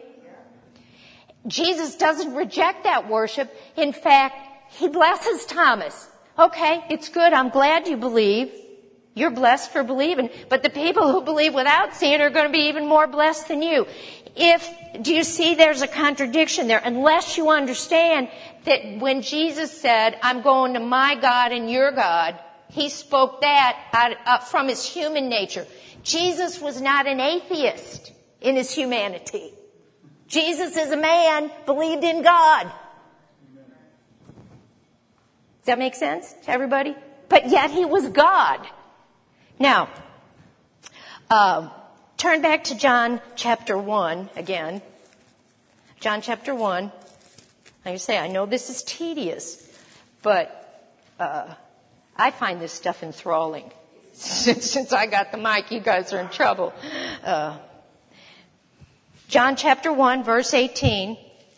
Jesus doesn't reject that worship. In fact, he blesses Thomas. Okay, it's good. I'm glad you believe. You're blessed for believing. But the people who believe without seeing are going to be even more blessed than you. Do you see there's a contradiction there? Unless you understand that when Jesus said, I'm going to my God and your God, he spoke that from his human nature. Jesus was not an atheist in his humanity. Jesus is a man, believed in God. Does that make sense to everybody? But yet he was God. Now, turn back to John chapter 1 again. John chapter 1. Like I say, I know this is tedious, but I find this stuff enthralling. Since I got the mic, you guys are in trouble. John chapter 1, verse 18.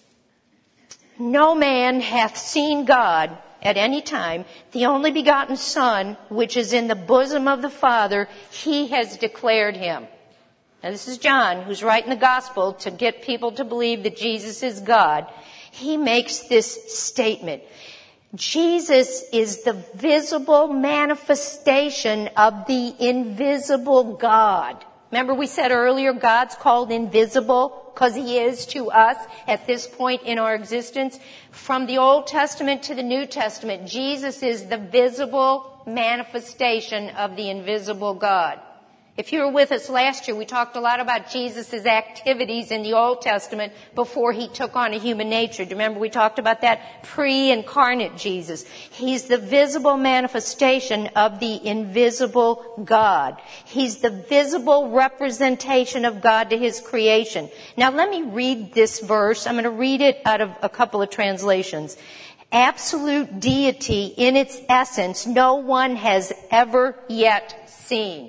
No man hath seen God at any time. The only begotten Son, which is in the bosom of the Father, he has declared him. Now this is John, who's writing the gospel to get people to believe that Jesus is God. He makes this statement. Jesus is the visible manifestation of the invisible God. Remember we said earlier God's called invisible because he is to us at this point in our existence. From the Old Testament to the New Testament, Jesus is the visible manifestation of the invisible God. If you were with us last year, we talked a lot about Jesus' activities in the Old Testament before he took on a human nature. Do you remember we talked about that? Pre-incarnate Jesus. He's the visible manifestation of the invisible God. He's the visible representation of God to his creation. Now let me read this verse. I'm going to read it out of a couple of translations. Absolute deity in its essence, no one has ever yet seen.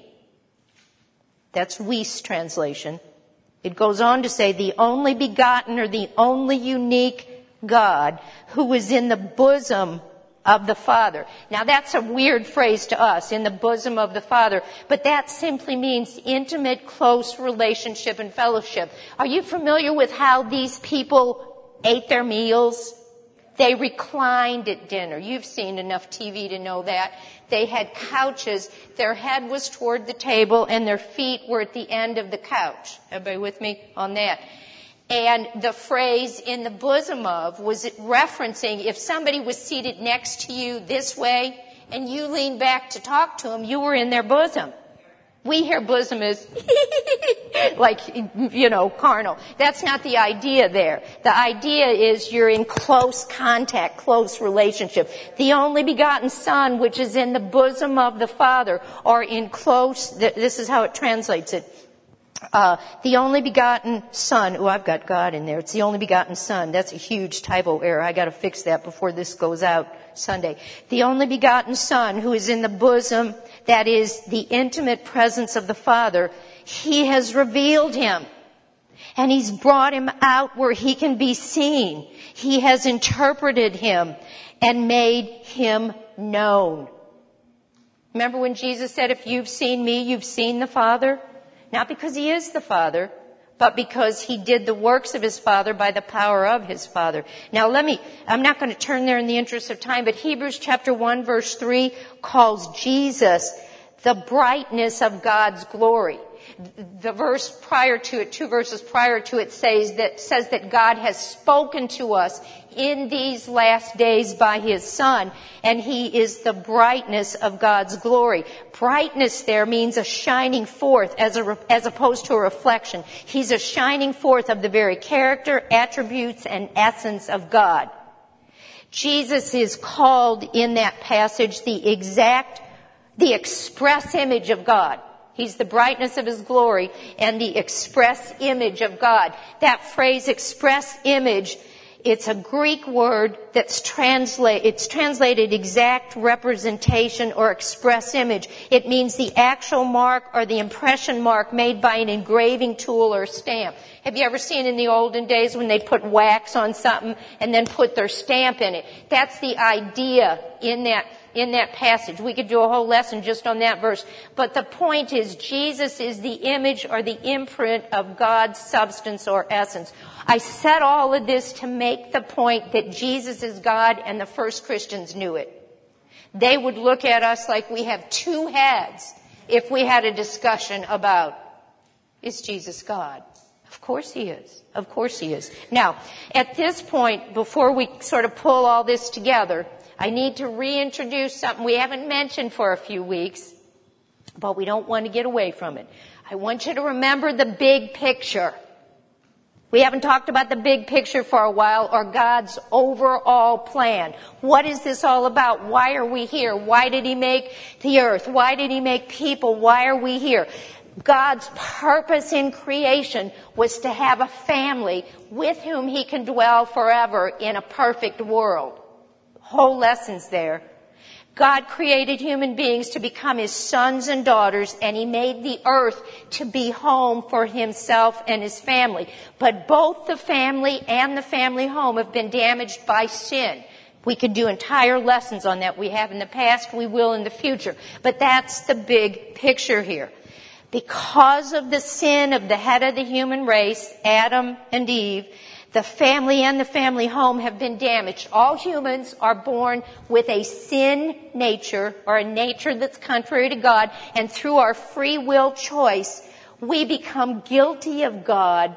That's Weiss' translation. It goes on to say the only begotten or the only unique God who is in the bosom of the Father. Now that's a weird phrase to us, in the bosom of the Father, but that simply means intimate, close relationship and fellowship. Are you familiar with how these people ate their meals? They reclined at dinner. You've seen enough TV to know that. They had couches. Their head was toward the table and their feet were at the end of the couch. Everybody with me on that? And the phrase in the bosom of was referencing if somebody was seated next to you this way and you leaned back to talk to them, you were in their bosom. We hear bosom as like, carnal. That's not the idea there. The idea is you're in close contact, close relationship. The only begotten Son, which is in the bosom of the Father, or in close, this is how it translates it. The only begotten Son. Oh, I've got God in there. It's the only begotten Son. That's a huge typo error. I got to fix that before this goes out Sunday. The only begotten Son who is in the bosom, that is the intimate presence of the Father. He has revealed him. And he's brought him out where he can be seen. He has interpreted him and made him known. Remember when Jesus said, if you've seen me, you've seen the Father? Not because he is the Father, but because he did the works of his Father by the power of his Father. Now I'm not going to turn there in the interest of time, but Hebrews chapter 1 verse 3 calls Jesus the brightness of God's glory. The verse prior to it, 2 verses prior to it, says that God has spoken to us in these last days by his Son, and he is the brightness of God's glory. Brightness there means a shining forth as opposed to a reflection. He's a shining forth of the very character, attributes, and essence of God. Jesus is called in that passage the express image of God. He's the brightness of his glory and the express image of God. That phrase, express image, it's a Greek word that's translated exact representation or express image. It means the actual mark or the impression mark made by an engraving tool or stamp. Have you ever seen in the olden days when they put wax on something and then put their stamp in it? That's the idea in that passage. We could do a whole lesson just on that verse. But the point is, Jesus is the image or the imprint of God's substance or essence. I said all of this to make the point that Jesus is God, and the first Christians knew it. They would look at us like we have two heads if we had a discussion about, is Jesus God? Of course he is. Of course he is. Now, at this point, before we sort of pull all this together, I need to reintroduce something we haven't mentioned for a few weeks, but we don't want to get away from it. I want you to remember the big picture. We haven't talked about the big picture for a while, or God's overall plan. What is this all about? Why are we here? Why did he make the earth? Why did he make people? Why are we here? God's purpose in creation was to have a family with whom he can dwell forever in a perfect world. Whole lessons there. God created human beings to become his sons and daughters, and he made the earth to be home for himself and his family. But both the family and the family home have been damaged by sin. We could do entire lessons on that. We have in the past, we will in the future. But that's the big picture here. Because of the sin of the head of the human race, Adam and Eve, the family and the family home have been damaged. All humans are born with a sin nature, or a nature that's contrary to God, and through our free will choice, we become guilty of God,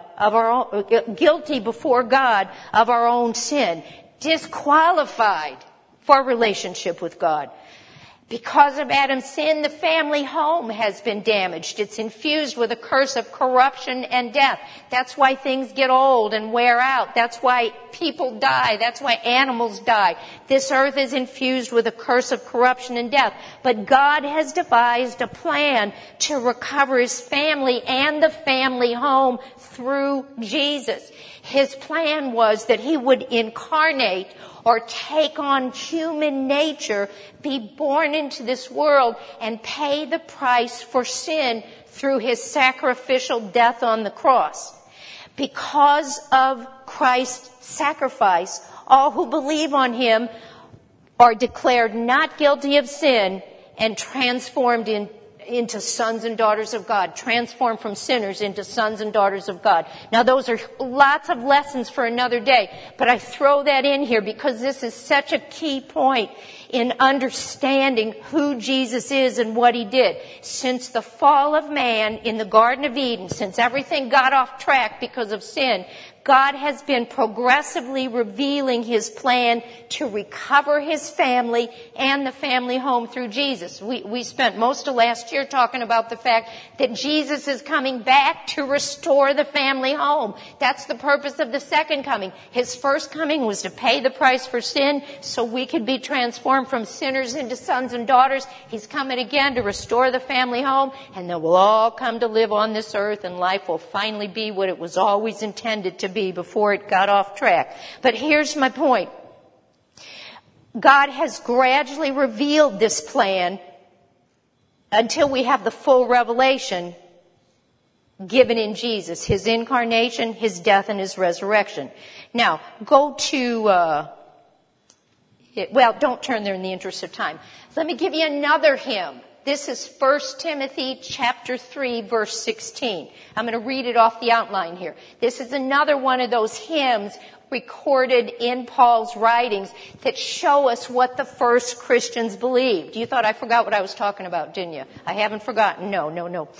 guilty before God of our own sin, disqualified for relationship with God. Because of Adam's sin, the family home has been damaged. It's infused with a curse of corruption and death. That's why things get old and wear out. That's why people die. That's why animals die. This earth is infused with a curse of corruption and death. But God has devised a plan to recover his family and the family home through Jesus. His plan was that he would incarnate or take on human nature, be born into this world, and pay the price for sin through his sacrificial death on the cross. Because of Christ's sacrifice, all who believe on him are declared not guilty of sin and transformed into sons and daughters of God, transformed from sinners into sons and daughters of God. Now those are lots of lessons for another day, but I throw that in here because this is such a key point in understanding who Jesus is and what he did. Since the fall of man in the Garden of Eden, since everything got off track because of sin, God has been progressively revealing his plan to recover his family and the family home through Jesus. We spent most of last year talking about the fact that Jesus is coming back to restore the family home. That's the purpose of the second coming. His first coming was to pay the price for sin so we could be transformed from sinners into sons and daughters. He's coming again to restore the family home, and then we'll all come to live on this earth, and life will finally be what it was always intended to be before it got off track. But here's my point. God has gradually revealed this plan until we have the full revelation given in Jesus, his incarnation, his death, and his resurrection. Now, go to, don't turn there in the interest of time. Let me give you another hymn. This is 1 Timothy chapter 3, verse 16. I'm going to read it off the outline here. This is another one of those hymns recorded in Paul's writings that show us what the first Christians believed. You thought I forgot what I was talking about, didn't you? I haven't forgotten. No.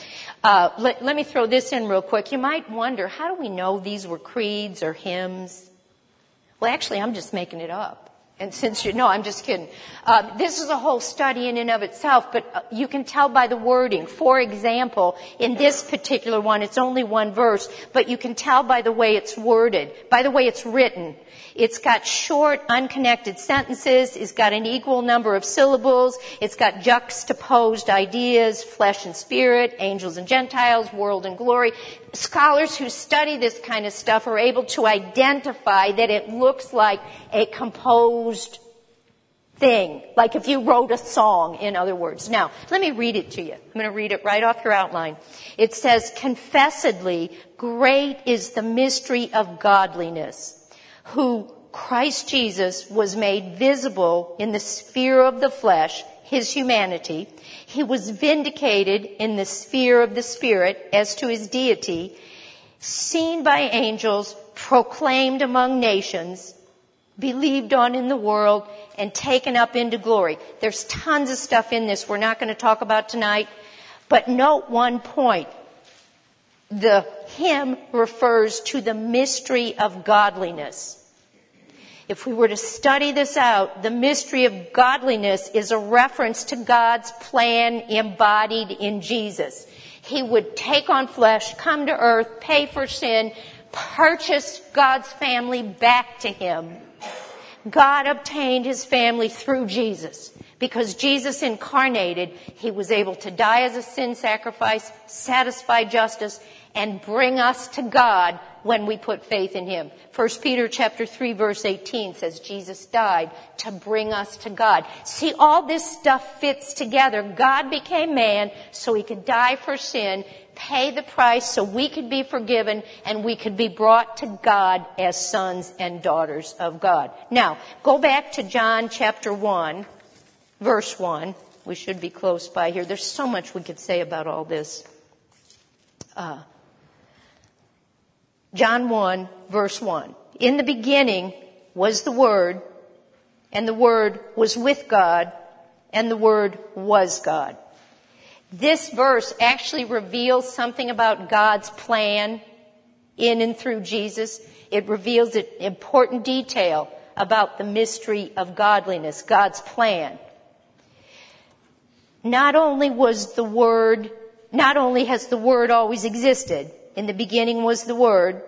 Let me throw this in real quick. You might wonder, how do we know these were creeds or hymns? Well, actually, I'm just making it up. And I'm just kidding. This is a whole study in and of itself, but you can tell by the wording. For example, in this particular one, it's only one verse, but you can tell by the way it's worded, by the way it's written. It's got short, unconnected sentences. It's got an equal number of syllables. It's got juxtaposed ideas, flesh and spirit, angels and Gentiles, world and glory. Scholars who study this kind of stuff are able to identify that it looks like a composed thing, like if you wrote a song, in other words. Now, let me read it to you. I'm going to read it right off your outline. It says, "Confessedly, great is the mystery of godliness, who Christ Jesus was made visible in the sphere of the flesh, his humanity. He was vindicated in the sphere of the spirit as to his deity, seen by angels, proclaimed among nations, believed on in the world, and taken up into glory." There's tons of stuff in this we're not going to talk about tonight, but note one point. The hymn refers to the mystery of godliness. If we were to study this out, the mystery of godliness is a reference to God's plan embodied in Jesus. He would take on flesh, come to earth, pay for sin, purchase God's family back to him. God obtained his family through Jesus. Because Jesus incarnated, he was able to die as a sin sacrifice, satisfy justice, and bring us to God when we put faith in him. 1 Peter chapter 3 verse 18 says Jesus died to bring us to God. See, all this stuff fits together. God became man so he could die for sin, pay the price so we could be forgiven, and we could be brought to God as sons and daughters of God. Now, go back to John chapter 1, verse 1. We should be close by here. There's so much we could say about all this. John 1, verse 1. In the beginning was the Word, and the Word was with God, and the Word was God. This verse actually reveals something about God's plan in and through Jesus. It reveals an important detail about the mystery of godliness, God's plan. Not only has the Word always existed. In the beginning was the Word,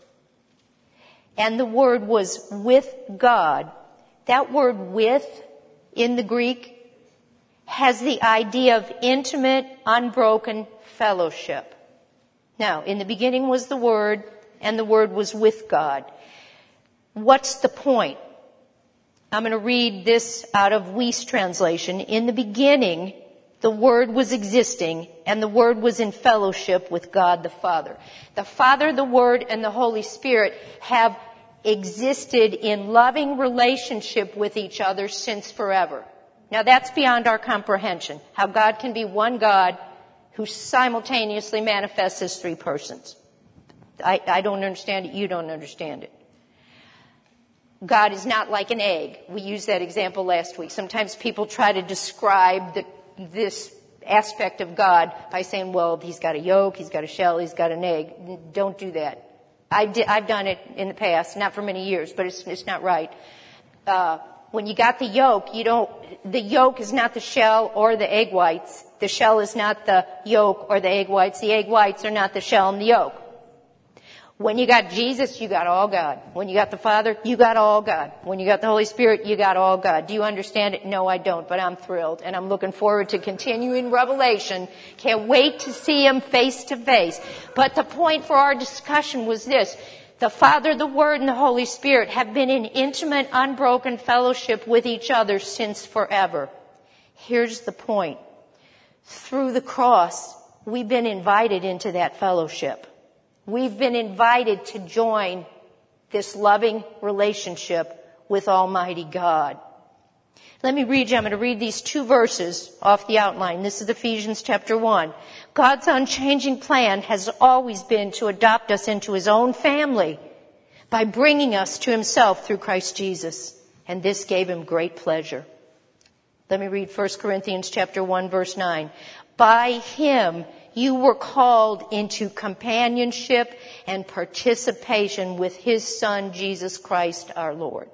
and the Word was with God. That word with in the Greek has the idea of intimate, unbroken fellowship. Now, in the beginning was the Word, and the Word was with God. What's the point? I'm going to read this out of Weiss translation. In the beginning, the Word was existing, and the Word was in fellowship with God the Father. The Father, the Word, and the Holy Spirit have existed in loving relationship with each other since forever. Now that's beyond our comprehension, how God can be one God who simultaneously manifests as three persons. I don't understand it, you don't understand it. God is not like an egg. We used that example last week. Sometimes people try to describe this aspect of God by saying, well, he's got a yolk, he's got a shell, he's got an egg. Don't do that. I've done it in the past, not for many years, but it's not right. When you got the yolk, the yolk is not the shell or the egg whites. The shell is not the yolk or the egg whites. The egg whites are not the shell and the yolk. When you got Jesus, you got all God. When you got the Father, you got all God. When you got the Holy Spirit, you got all God. Do you understand it? No, I don't, but I'm thrilled. And I'm looking forward to continuing Revelation. Can't wait to see him face to face. But the point for our discussion was this. The Father, the Word, and the Holy Spirit have been in intimate, unbroken fellowship with each other since forever. Here's the point. Through the cross, we've been invited into that fellowship. We've been invited to join this loving relationship with Almighty God. Let me read you. I'm going to read these two verses off the outline. This is Ephesians chapter 1. God's unchanging plan has always been to adopt us into his own family by bringing us to himself through Christ Jesus. And this gave him great pleasure. Let me read 1 Corinthians chapter 1 verse 9. By him you were called into companionship and participation with his Son, Jesus Christ our Lord.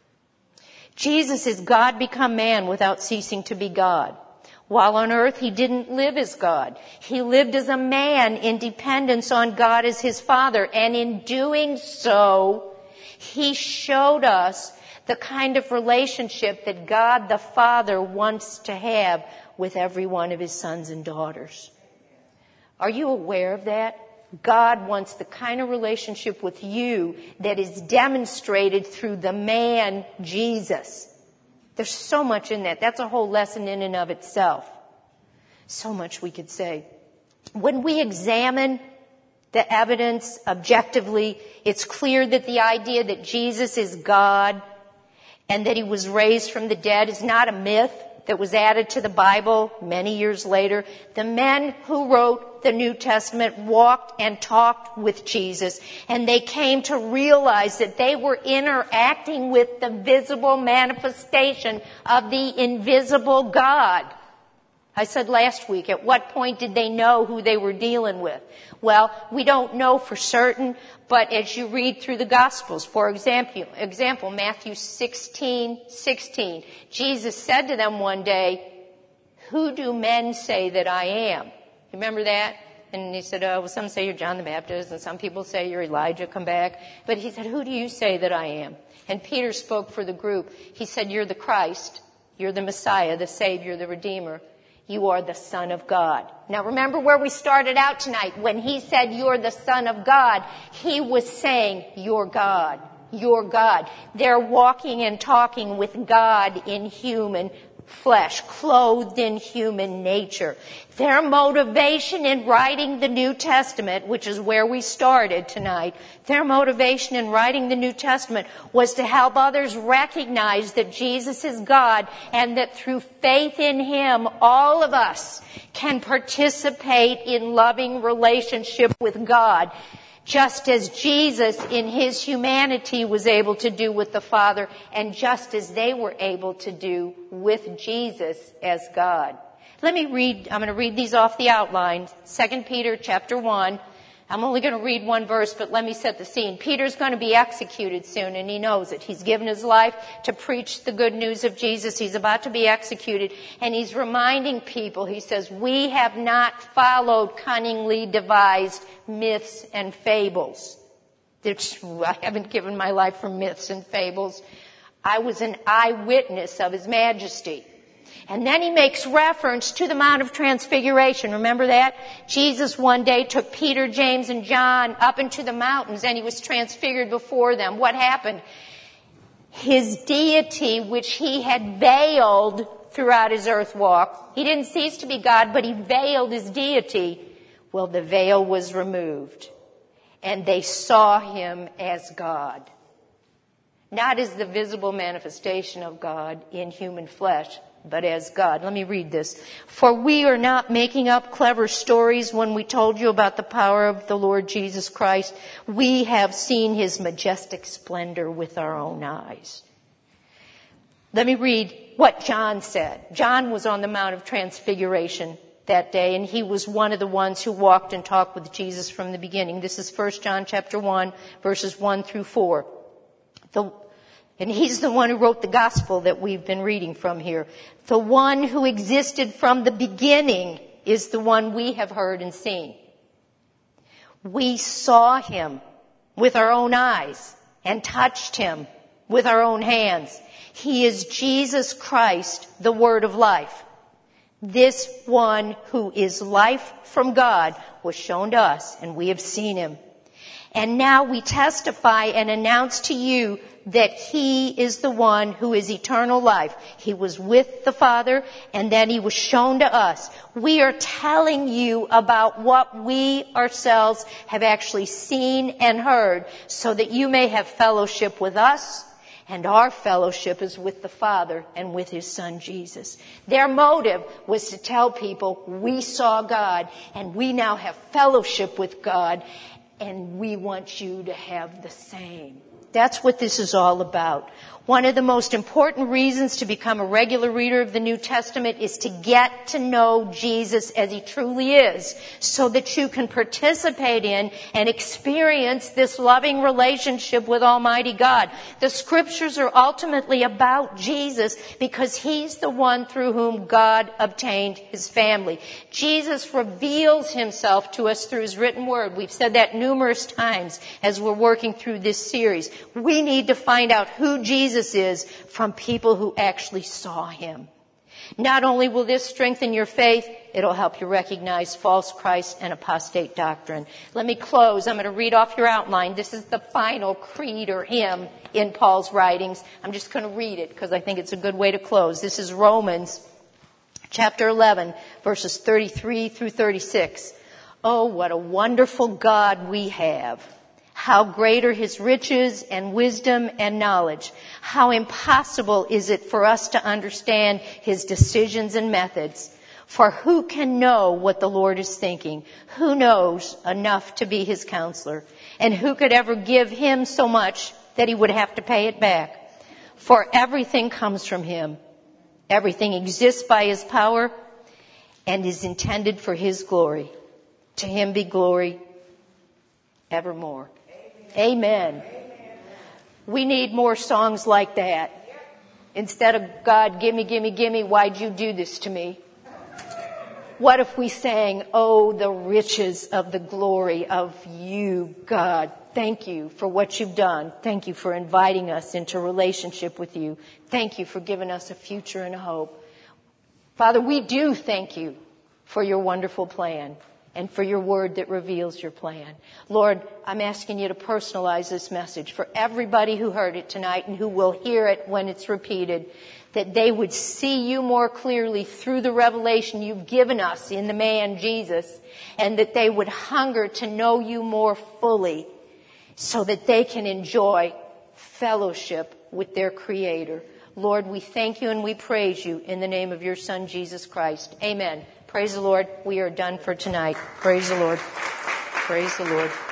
Jesus is God become man without ceasing to be God. While on earth, he didn't live as God. He lived as a man in dependence on God as his Father. And in doing so, he showed us the kind of relationship that God the Father wants to have with every one of his sons and daughters. Are you aware of that? God wants the kind of relationship with you that is demonstrated through the man Jesus. There's so much in that. That's a whole lesson in and of itself. So much we could say. When we examine the evidence objectively, it's clear that the idea that Jesus is God and that he was raised from the dead is not a myth that was added to the Bible many years later. The men who wrote the New Testament walked and talked with Jesus, and they came to realize that they were interacting with the visible manifestation of the invisible God. I said last week, at what point did they know who they were dealing with? Well, we don't know for certain, but as you read through the Gospels, for example, Matthew 16:16, Jesus said to them one day, "Who do men say that I am?" Remember that? And he said, well, some say you're John the Baptist, and some people say you're Elijah, come back. But he said, "Who do you say that I am?" And Peter spoke for the group. He said, "You're the Christ. You're the Messiah, the Savior, the Redeemer. You are the Son of God. Now remember where we started out tonight. When he said you're the Son of God, he was saying you're God. You're God. They're walking and talking with God in human flesh, clothed in human nature. Their motivation in writing the New Testament, which is where we started tonight, their motivation in writing the New Testament was to help others recognize that Jesus is God and that through faith in him, all of us can participate in loving relationship with God, just as Jesus in his humanity was able to do with the Father, and just as they were able to do with Jesus as God. I'm going to read these off the outline. 2 Peter chapter 1. I'm only going to read one verse, but let me set the scene. Peter's going to be executed soon, and he knows it. He's given his life to preach the good news of Jesus. He's about to be executed, and he's reminding people, he says, we have not followed cunningly devised myths and fables. I haven't given my life for myths and fables. I was an eyewitness of his majesty. And then he makes reference to the Mount of Transfiguration. Remember that? Jesus one day took Peter, James, and John up into the mountains, and he was transfigured before them. What happened? His deity, which he had veiled throughout his earth walk. He didn't cease to be God, but he veiled his deity. Well, the veil was removed, and they saw him as God. Not as the visible manifestation of God in human flesh, but as God. Let me read this. For we are not making up clever stories when we told you about the power of the Lord Jesus Christ. We have seen his majestic splendor with our own eyes. Let me read what John said. John was on the Mount of Transfiguration that day, and he was one of the ones who walked and talked with Jesus from the beginning. This is 1 John chapter 1, verses 1 through 4. And he's the one who wrote the gospel that we've been reading from here. The one who existed from the beginning is the one we have heard and seen. We saw him with our own eyes and touched him with our own hands. He is Jesus Christ, the Word of life. This one who is life from God was shown to us, and we have seen him. And now we testify and announce to you that he is the one who is eternal life. He was with the Father, and then he was shown to us. We are telling you about what we ourselves have actually seen and heard, so that you may have fellowship with us, and our fellowship is with the Father and with his Son Jesus. Their motive was to tell people, we saw God, and we now have fellowship with God, and we want you to have the same. That's what this is all about. One of the most important reasons to become a regular reader of the New Testament is to get to know Jesus as he truly is, so that you can participate in and experience this loving relationship with Almighty God. The scriptures are ultimately about Jesus because he's the one through whom God obtained his family. Jesus reveals himself to us through his written word. We've said that numerous times as we're working through this series. We need to find out who Jesus is from people who actually saw him. Not only will this strengthen your faith, it'll help you recognize false Christ and apostate doctrine. Let me close. I'm going to read off your outline. This is the final creed or hymn in Paul's writings. I'm just going to read it because I think it's a good way to close. This is Romans chapter 11, verses 33 through 36. Oh, what a wonderful God we have. How great are his riches and wisdom and knowledge. How impossible is it for us to understand his decisions and methods. For who can know what the Lord is thinking? Who knows enough to be his counselor? And who could ever give him so much that he would have to pay it back? For everything comes from him. Everything exists by his power and is intended for his glory. To him be glory evermore. Amen. We need more songs like that. Instead of, God, gimme, gimme, gimme, why'd you do this to me? What if we sang, oh, the riches of the glory of you, God. Thank you for what you've done. Thank you for inviting us into relationship with you. Thank you for giving us a future and a hope. Father, we do thank you for your wonderful plan and for your word that reveals your plan. Lord, I'm asking you to personalize this message for everybody who heard it tonight and who will hear it when it's repeated, that they would see you more clearly through the revelation you've given us in the man Jesus, and that they would hunger to know you more fully so that they can enjoy fellowship with their Creator. Lord, we thank you and we praise you in the name of your Son, Jesus Christ. Amen. Praise the Lord. We are done for tonight. Praise the Lord. Praise the Lord.